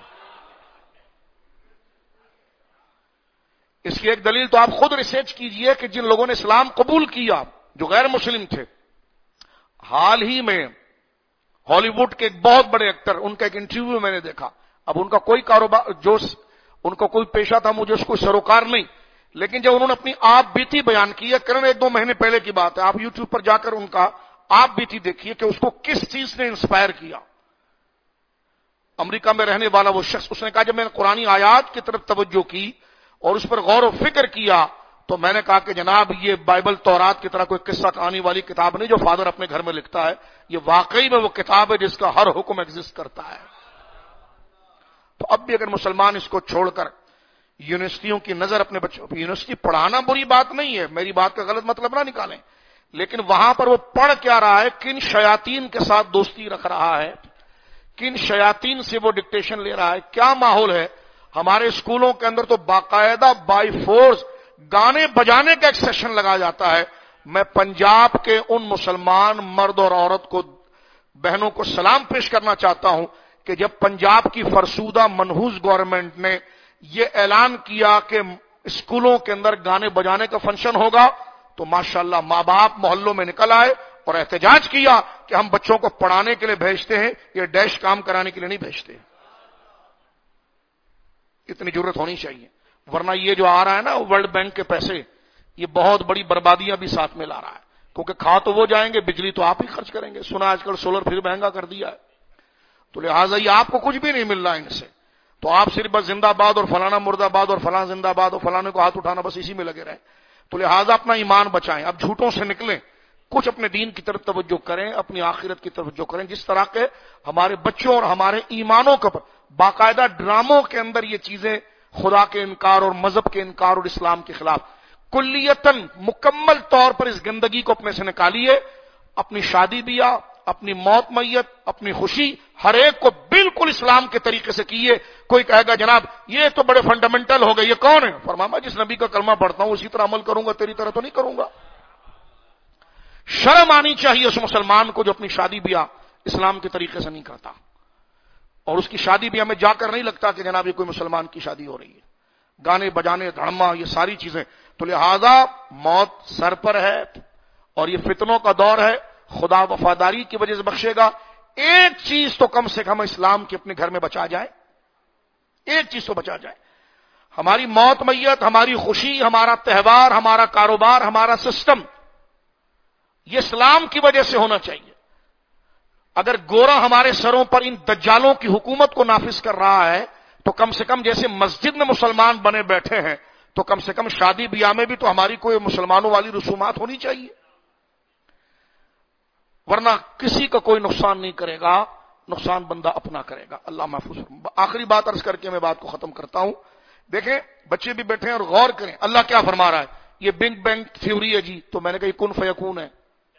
اس کی ایک دلیل تو آپ خود ریسرچ کیجئے کہ جن لوگوں نے اسلام قبول کیا جو غیر مسلم تھے، حال ہی میں ہالی ووڈ کے ایک بہت بڑے ایکٹر، ان کا ایک انٹرویو میں نے دیکھا، اب ان کا کوئی کاروبار جو ان کا کوئی پیشہ تھا مجھے اس کو سروکار نہیں، لیکن جب انہوں نے اپنی آپ بیتی بیان کی ہے، کرن ایک دو مہینے پہلے کی بات ہے، آپ یوٹیوب پر جا کر ان کا آپ بیتی دیکھیے کہ اس کو کس چیز نے انسپائر کیا۔ امریکہ میں رہنے والا وہ شخص، اس نے کہا جب میں نے قرآنی آیات کی طرف توجہ کی اور اس پر غور و فکر کیا تو میں نے کہا کہ جناب یہ بائبل تورات کی طرح کوئی قصہ کہانی والی کتاب نہیں جو فادر اپنے گھر میں لکھتا ہے، یہ واقعی میں وہ کتاب ہے جس کا ہر حکم ایگزسٹ کرتا ہے۔ تو اب بھی اگر مسلمان اس کو چھوڑ کر یونیورسٹیوں کی نظر اپنے بچوں، یونیورسٹی پڑھانا بری بات نہیں ہے، میری بات کا غلط مطلب نہ نکالیں، لیکن وہاں پر وہ پڑھ کیا رہا ہے، کن شیاطین کے ساتھ دوستی رکھ رہا ہے، کن شیاطین سے وہ ڈکٹیشن لے رہا ہے، کیا ماحول ہے۔ ہمارے اسکولوں کے اندر تو باقاعدہ بائی فورس گانے بجانے کا ایک سیشن لگایا جاتا ہے۔ میں پنجاب کے ان مسلمان مرد اور عورت کو، بہنوں کو سلام پیش کرنا چاہتا ہوں کہ جب پنجاب کی فرسودہ منحوس گورنمنٹ نے یہ اعلان کیا کہ اسکولوں کے اندر گانے بجانے کا فنکشن ہوگا تو ماشاءاللہ ماں باپ محلوں میں نکل آئے اور احتجاج کیا کہ ہم بچوں کو پڑھانے کے لیے بھیجتے ہیں، یہ ڈیش کام کرانے کے لیے نہیں بھیجتے۔ اتنی ضرورت ہونی چاہیے، ورنہ یہ جو آ رہا ہے نا ورلڈ بینک کے پیسے، یہ بہت بڑی بربادیاں بھی ساتھ میں لا رہا ہے، کیونکہ کھا تو وہ جائیں گے، بجلی تو آپ ہی خرچ کریں گے۔ سنا آج کل سولر پھر مہنگا کر دیا ہے، تو لہٰذا یہ آپ کو کچھ بھی نہیں مل رہا ان سے، تو آپ صرف بس زندہ باد اور فلانا مردہ باد اور فلاں زندہ باد اور فلانے کو ہاتھ اٹھانا، بس اسی میں لگے رہیں۔ تو لہٰذا اپنا ایمان بچائیں، اب جھوٹوں سے نکلیں، کچھ اپنے دین کی طرف توجہ کریں، اپنی آخرت کی طرف توجہ کریں، جس طرح کے ہمارے بچوں اور ہمارے ایمانوں کے باقاعدہ ڈراموں کے اندر یہ چیزیں خدا کے انکار اور مذہب کے انکار اور اسلام کے خلاف، کلیتاً مکمل طور پر اس گندگی کو اپنے سے نکالیے۔ اپنی شادی بیاہ، اپنی موت میت، اپنی خوشی، ہر ایک کو بالکل اسلام کے طریقے سے کیے۔ کوئی کہے گا جناب یہ تو بڑے فنڈامنٹل ہو گئے، یہ کون ہے؟ فرمایا جس نبی کا کلمہ پڑھتا ہوں اسی طرح عمل کروں گا، تیری طرح تو نہیں کروں گا۔ شرم آنی چاہیے اس مسلمان کو جو اپنی شادی بیاہ اسلام کے طریقے سے نہیں کرتا، اور اس کی شادی بیاہ میں جا کر نہیں لگتا کہ جناب یہ کوئی مسلمان کی شادی ہو رہی ہے، گانے بجانے دھڑما یہ ساری چیزیں۔ تو لہذا موت سر پر ہے اور یہ فتنوں کا دور ہے، خدا وفاداری کی وجہ سے بخشے گا۔ ایک چیز تو کم سے کم اسلام کی اپنے گھر میں بچا جائے، ایک چیز تو بچا جائے۔ ہماری موت میت، ہماری خوشی، ہمارا تہوار، ہمارا کاروبار، ہمارا سسٹم، یہ اسلام کی وجہ سے ہونا چاہیے۔ اگر گورا ہمارے سروں پر ان دجالوں کی حکومت کو نافذ کر رہا ہے تو کم سے کم جیسے مسجد میں مسلمان بنے بیٹھے ہیں تو کم سے کم شادی بیاہ میں بھی تو ہماری کوئی مسلمانوں والی رسومات ہونی چاہیے، ورنہ کسی کا کوئی نقصان نہیں کرے گا، نقصان بندہ اپنا کرے گا۔ اللہ محفوظ۔ آخری بات عرض کر کے میں بات کو ختم کرتا ہوں۔ دیکھیں بچے بھی بیٹھے ہیں اور غور کریں اللہ کیا فرما رہا ہے۔ یہ بگ بینگ تھیوری ہے جی، تو میں نے کہا کن فیکون ہے،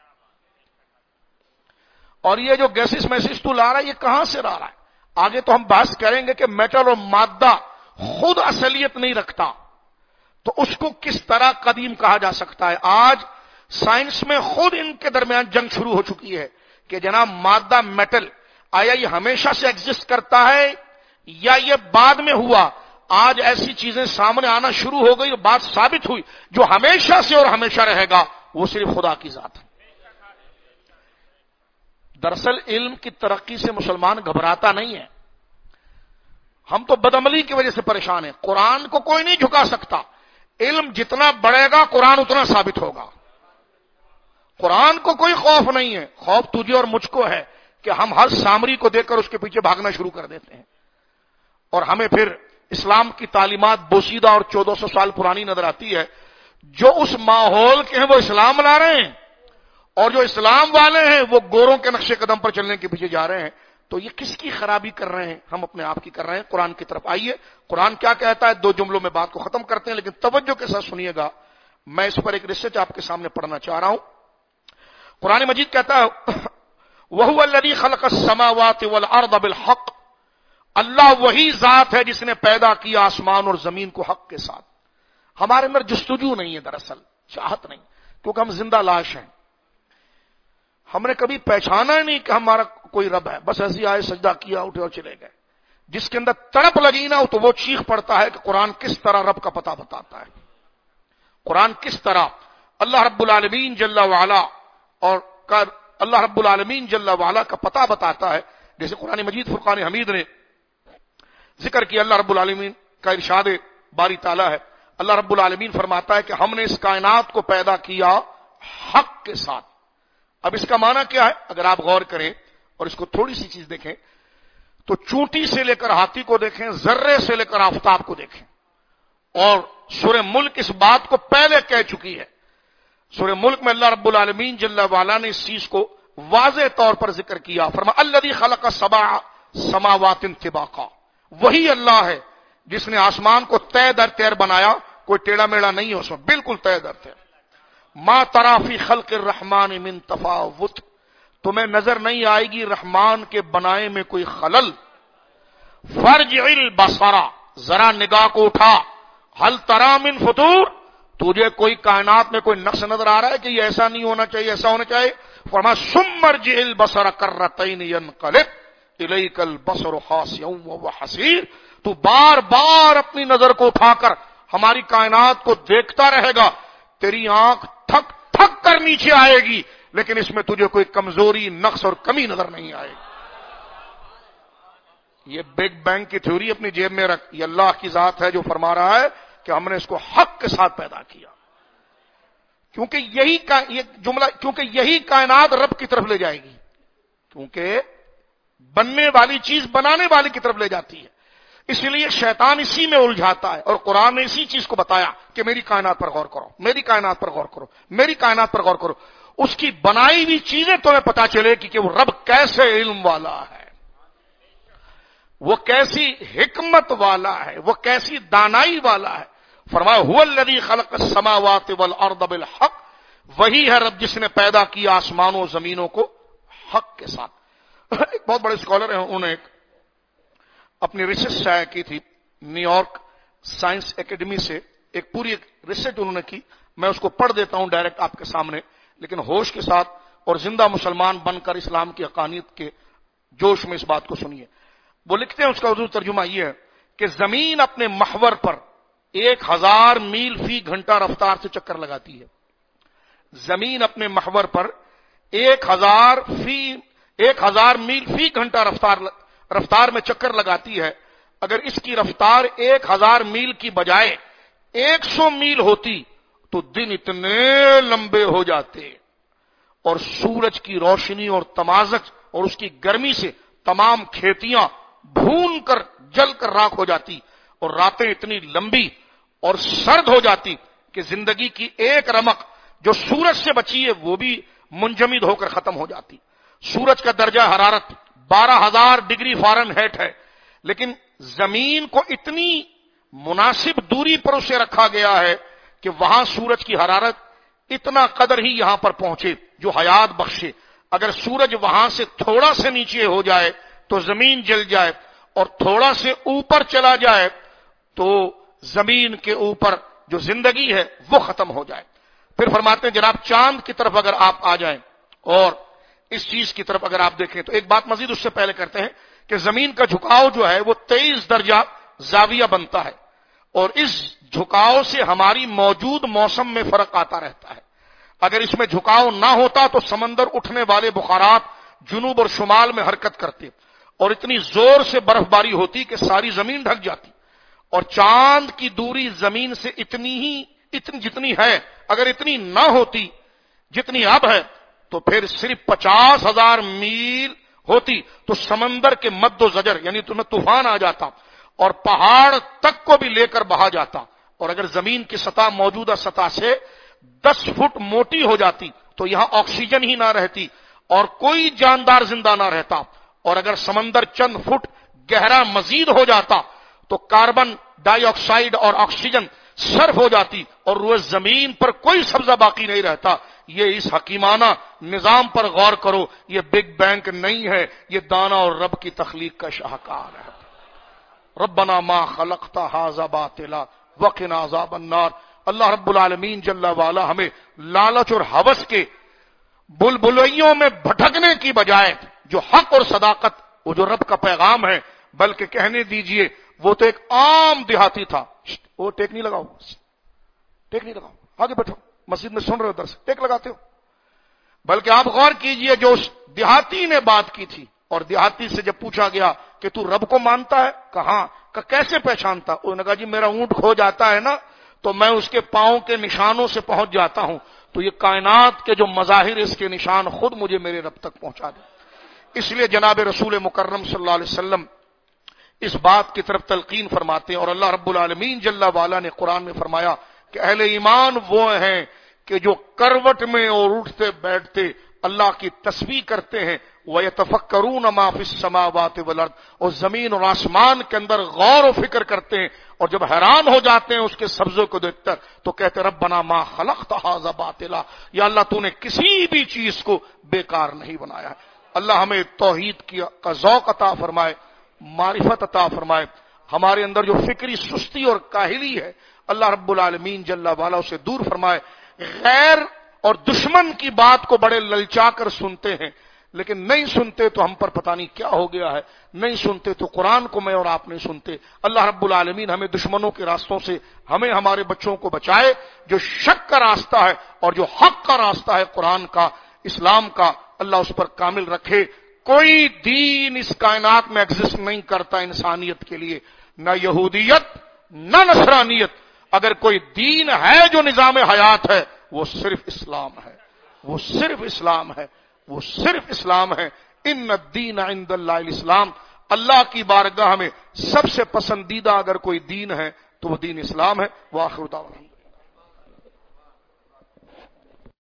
اور یہ جو گیسز میسز تو لا رہا ہے یہ کہاں سے لا رہا ہے؟ آگے تو ہم بحث کریں گے کہ میٹل اور مادہ خود اصلیت نہیں رکھتا تو اس کو کس طرح قدیم کہا جا سکتا ہے۔ آج سائنس میں خود ان کے درمیان جنگ شروع ہو چکی ہے کہ جناب مادہ میٹل آیا یہ ہمیشہ سے ایگزسٹ کرتا ہے یا یہ بعد میں ہوا۔ آج ایسی چیزیں سامنے آنا شروع ہو گئی اور بات ثابت ہوئی جو ہمیشہ سے اور ہمیشہ رہے گا وہ صرف خدا کی ذات ہے۔ دراصل علم کی ترقی سے مسلمان گھبراتا نہیں ہے، ہم تو بدعملی کی وجہ سے پریشان ہیں۔ قرآن کو کوئی نہیں جھکا سکتا، علم جتنا بڑھے گا قرآن اتنا ثابت ہوگا۔ قرآن کو کوئی خوف نہیں ہے، خوف تجھے اور مجھ کو ہے کہ ہم ہر سامری کو دیکھ کر اس کے پیچھے بھاگنا شروع کر دیتے ہیں اور ہمیں پھر اسلام کی تعلیمات بوسیدہ اور چودہ سو سال پرانی نظر آتی ہے۔ جو اس ماحول کے ہیں وہ اسلام لا رہے ہیں اور جو اسلام والے ہیں وہ گوروں کے نقش قدم پر چلنے کے پیچھے جا رہے ہیں۔ تو یہ کس کی خرابی کر رہے ہیں؟ ہم اپنے آپ کی کر رہے ہیں۔ قرآن کی طرف آئیے، قرآن کیا کہتا ہے؟ دو جملوں میں بات کو ختم کرتے ہیں، لیکن توجہ کے ساتھ سنیے گا، میں اس پر ایک ریسرچ آپ کے سامنے پڑھنا چاہ رہا ہوں۔ قرآن مجید کہتا ہے وَهُوَ الَّذِي خَلَقَ السَّمَاوَاتِ وَالْأَرْضَ بِالْحَقِّ، اللہ وہی ذات ہے جس نے پیدا کیا آسمان اور زمین کو حق کے ساتھ۔ ہمارے اندر جستجو نہیں ہے، دراصل چاہت نہیں، کیونکہ ہم زندہ لاش ہیں۔ ہم نے کبھی پہچانا ہی نہیں کہ ہمارا کوئی رب ہے، بس ایسے آئے سجدہ کیا اٹھے اور چلے گئے۔ جس کے اندر تڑپ لگی نا تو وہ چیخ پڑتا ہے کہ قرآن کس طرح رب کا پتہ بتاتا ہے، قرآن کس طرح اللہ رب العالمین جل وعلا اور اللہ رب العالمین جل وعلا کا پتہ بتاتا ہے۔ جیسے قرآن مجید فرقان حمید نے ذکر کیا، اللہ رب العالمین کا ارشاد باری تعالیٰ ہے، اللہ رب العالمین فرماتا ہے کہ ہم نے اس کائنات کو پیدا کیا حق کے ساتھ۔ اب اس کا معنی کیا ہے؟ اگر آپ غور کریں اور اس کو تھوڑی سی چیز دیکھیں تو چونٹی سے لے کر ہاتھی کو دیکھیں، ذرے سے لے کر آفتاب کو دیکھیں، اور سورہ ملک اس بات کو پہلے کہہ چکی ہے۔ سورہ ملک میں اللہ رب العالمین جل وعلا نے اس چیز کو واضح طور پر ذکر کیا، فرما الذی خلق سبع سماوات طباقا، وہی اللہ ہے جس نے آسمان کو طے در تیر بنایا، کوئی ٹیڑھا میڑا نہیں ہے اس میں، بالکل طے در تیر۔ ما تری فی خلق الرحمن من تفاوت، تمہیں نظر نہیں آئے گی رحمان کے بنائے میں کوئی خلل۔ فرجع البصر، ذرا نگاہ کو اٹھا، هل تری من فطور، تجھے کوئی کائنات میں کوئی نقص نظر آ رہا ہے کہ یہ ایسا نہیں ہونا چاہیے، ایسا ہونا چاہیے؟ فرمایا ثم ارجع البصر کرتین ينقلب الیک البصر خاسئا وهو حسیر، تو بار بار اپنی نظر کو اٹھا کر ہماری کائنات کو دیکھتا رہے گا، تیری آنکھ تھک تھک کر نیچے آئے گی لیکن اس میں تجھے کوئی کمزوری، نقص اور کمی نظر نہیں آئے گی۔ یہ بگ بینگ کی تھیوری اپنی جیب میں رکھ، یہ اللہ کی ذات ہے جو فرما رہا ہے کہ ہم نے اس کو حق کے ساتھ پیدا کیا، کیونکہ یہی یہ جملہ کیونکہ یہی کائنات رب کی طرف لے جائے گی، کیونکہ بننے والی چیز بنانے والے کی طرف لے جاتی ہے، اس لیے شیطان اسی میں الجھاتا ہے، اور قرآن نے اسی چیز کو بتایا کہ میری کائنات پر غور کرو، میری کائنات پر غور کرو، میری کائنات پر غور کرو، اس کی بنائی ہوئی چیزیں تمہیں پتا چلے کہ وہ رب کیسے علم والا ہے، وہ کیسی حکمت والا ہے، وہ کیسی دانائی والا ہے۔ فرمایا هو الذی خلق السماوات والارض بالحق، وہی ہے رب جس نے پیدا کیا آسمانوں و زمینوں کو حق کے ساتھ۔ ایک بہت بڑے اسکالر ہیں، انہوں نے ایک اپنی ریسرچ شائع کی تھی نیو یارک سائنس اکیڈمی سے، ایک پوری ریسرچ انہوں نے کی، میں اس کو پڑھ دیتا ہوں ڈائریکٹ آپ کے سامنے، لیکن ہوش کے ساتھ اور زندہ مسلمان بن کر اسلام کی حقانیت کے جوش میں اس بات کو سنیے۔ وہ لکھتے ہیں، اس کا اردو ترجمہ یہ ہے کہ زمین اپنے محور پر ایک ہزار میل فی گھنٹہ رفتار سے چکر لگاتی ہے، زمین اپنے محور پر ایک ہزار فی ایک ہزار میل فی گھنٹہ رفتار رفتار میں چکر لگاتی ہے۔ اگر اس کی رفتار ایک ہزار میل کی بجائے ایک سو میل ہوتی تو دن اتنے لمبے ہو جاتے اور سورج کی روشنی اور تمازج اور اس کی گرمی سے تمام کھیتیاں بھون کر جل کر راکھ ہو جاتی، اور راتیں اتنی لمبی اور سرد ہو جاتی کہ زندگی کی ایک رمق جو سورج سے بچی ہے وہ بھی منجمد ہو کر ختم ہو جاتی۔ سورج کا درجہ حرارت بارہ ہزار ڈگری فارن ہیٹ ہے، لیکن زمین کو اتنی مناسب دوری پر اسے رکھا گیا ہے کہ وہاں سورج کی حرارت اتنا قدر ہی یہاں پر پہنچے جو حیات بخشے۔ اگر سورج وہاں سے تھوڑا سے نیچے ہو جائے تو زمین جل جائے، اور تھوڑا سے اوپر چلا جائے تو زمین کے اوپر جو زندگی ہے وہ ختم ہو جائے۔ پھر فرماتے ہیں جناب چاند کی طرف اگر آپ آ جائیں اور اس چیز کی طرف اگر آپ دیکھیں تو ایک بات مزید اس سے پہلے کرتے ہیں کہ زمین کا جھکاؤ جو ہے وہ تیئیس درجہ زاویہ بنتا ہے، اور اس جھکاؤ سے ہماری موجود موسم میں فرق آتا رہتا ہے۔ اگر اس میں جھکاؤ نہ ہوتا تو سمندر اٹھنے والے بخارات جنوب اور شمال میں حرکت کرتے اور اتنی زور سے برف باری ہوتی کہ ساری زمین ڈھک جاتی، اور چاند کی دوری زمین سے اتنی ہی اتنی جتنی ہے، اگر اتنی نہ ہوتی جتنی اب ہے تو پھر صرف پچاس ہزار میل ہوتی تو سمندر کے مد و زجر یعنی تمہیں طوفان آ جاتا اور پہاڑ تک کو بھی لے کر بہا جاتا، اور اگر زمین کی سطح موجودہ سطح سے دس فٹ موٹی ہو جاتی تو یہاں آکسیجن ہی نہ رہتی اور کوئی جاندار زندہ نہ رہتا، اور اگر سمندر چند فٹ گہرا مزید ہو جاتا تو کاربن ڈائی آکسائڈ اور آکسیجن صرف ہو جاتی اور روئے زمین پر کوئی سبزہ باقی نہیں رہتا. یہ اس حکیمانہ نظام پر غور کرو. یہ بگ بینگ نہیں ہے، یہ دانا اور رب کی تخلیق کا شاہکار ہے. ربنا ما خلقت ھذا باطلا وقنا عذاب النار. اللہ رب العالمین جل وعلا ہمیں لالچ اور ہوس کے بلبلیوں میں بھٹکنے کی بجائے جو حق اور صداقت، وہ جو رب کا پیغام ہے، بلکہ کہنے دیجئے وہ تو ایک عام دیہاتی تھا. وہ ٹیک نہیں لگاؤ، ٹیک نہیں لگاؤ، آگے بیٹھو، مسجد میں سن رہے ہو درس، ٹیک لگاتے ہو. بلکہ آپ غور کیجئے جو اس دیہاتی نے بات کی تھی، اور دیہاتی سے جب پوچھا گیا کہ تو رب کو مانتا ہے، کہاں کہ کیسے پہچانتا؟ انہوں نے کہا جی میرا اونٹ کھو جاتا ہے نا تو میں اس کے پاؤں کے نشانوں سے پہنچ جاتا ہوں، تو یہ کائنات کے جو مظاہر اس کے نشان خود مجھے میرے رب تک پہنچا دے. اس لیے جناب رسول مکرم صلی اللہ علیہ وسلم اس بات کی طرف تلقین فرماتے ہیں. اور اللہ رب العالمین جل وعلا نے قرآن میں فرمایا کہ اہل ایمان وہ ہیں کہ جو کروٹ میں اور اٹھتے بیٹھتے اللہ کی تسبیح کرتے ہیں. وَيَتَفَكَّرُونَ مَا فِي السَّمَاوَاتِ وَالْأَرْضِ، اور زمین اور آسمان کے اندر غور و فکر کرتے ہیں، اور جب حیران ہو جاتے ہیں اس کے سبزوں کو دیکھ کر تو کہتے ربنا ما خلقت ھذا باطلا، یا اللہ تو نے کسی بھی چیز کو بیکار نہیں بنایا ہے. اللہ ہمیں توحید کی کا ذوق عطا فرمائے، معرفت عطا فرمائے. ہمارے اندر جو فکری سستی اور کاہلی ہے اللہ رب العالمین جل وعلا اسے دور فرمائے. غیر اور دشمن کی بات کو بڑے للچا کر سنتے ہیں، لیکن نہیں سنتے تو ہم پر پتہ نہیں کیا ہو گیا ہے، نہیں سنتے تو قرآن کو میں اور آپ نہیں سنتے. اللہ رب العالمین ہمیں دشمنوں کے راستوں سے، ہمیں ہمارے بچوں کو بچائے. جو شک کا راستہ ہے اور جو حق کا راستہ ہے قرآن کا، اسلام کا، اللہ اس پر کامل رکھے. کوئی دین اس کائنات میں ایگزسٹ نہیں کرتا انسانیت کے لیے، نہ یہودیت نہ نصرانیت. اگر کوئی دین ہے جو نظام حیات ہے وہ صرف اسلام ہے، وہ صرف اسلام ہے، وہ صرف اسلام ہے. ان الدین عند اللہ الاسلام. اللہ کی بارگاہ میں سب سے پسندیدہ اگر کوئی دین ہے تو وہ دین اسلام ہے. وآخر دعوانا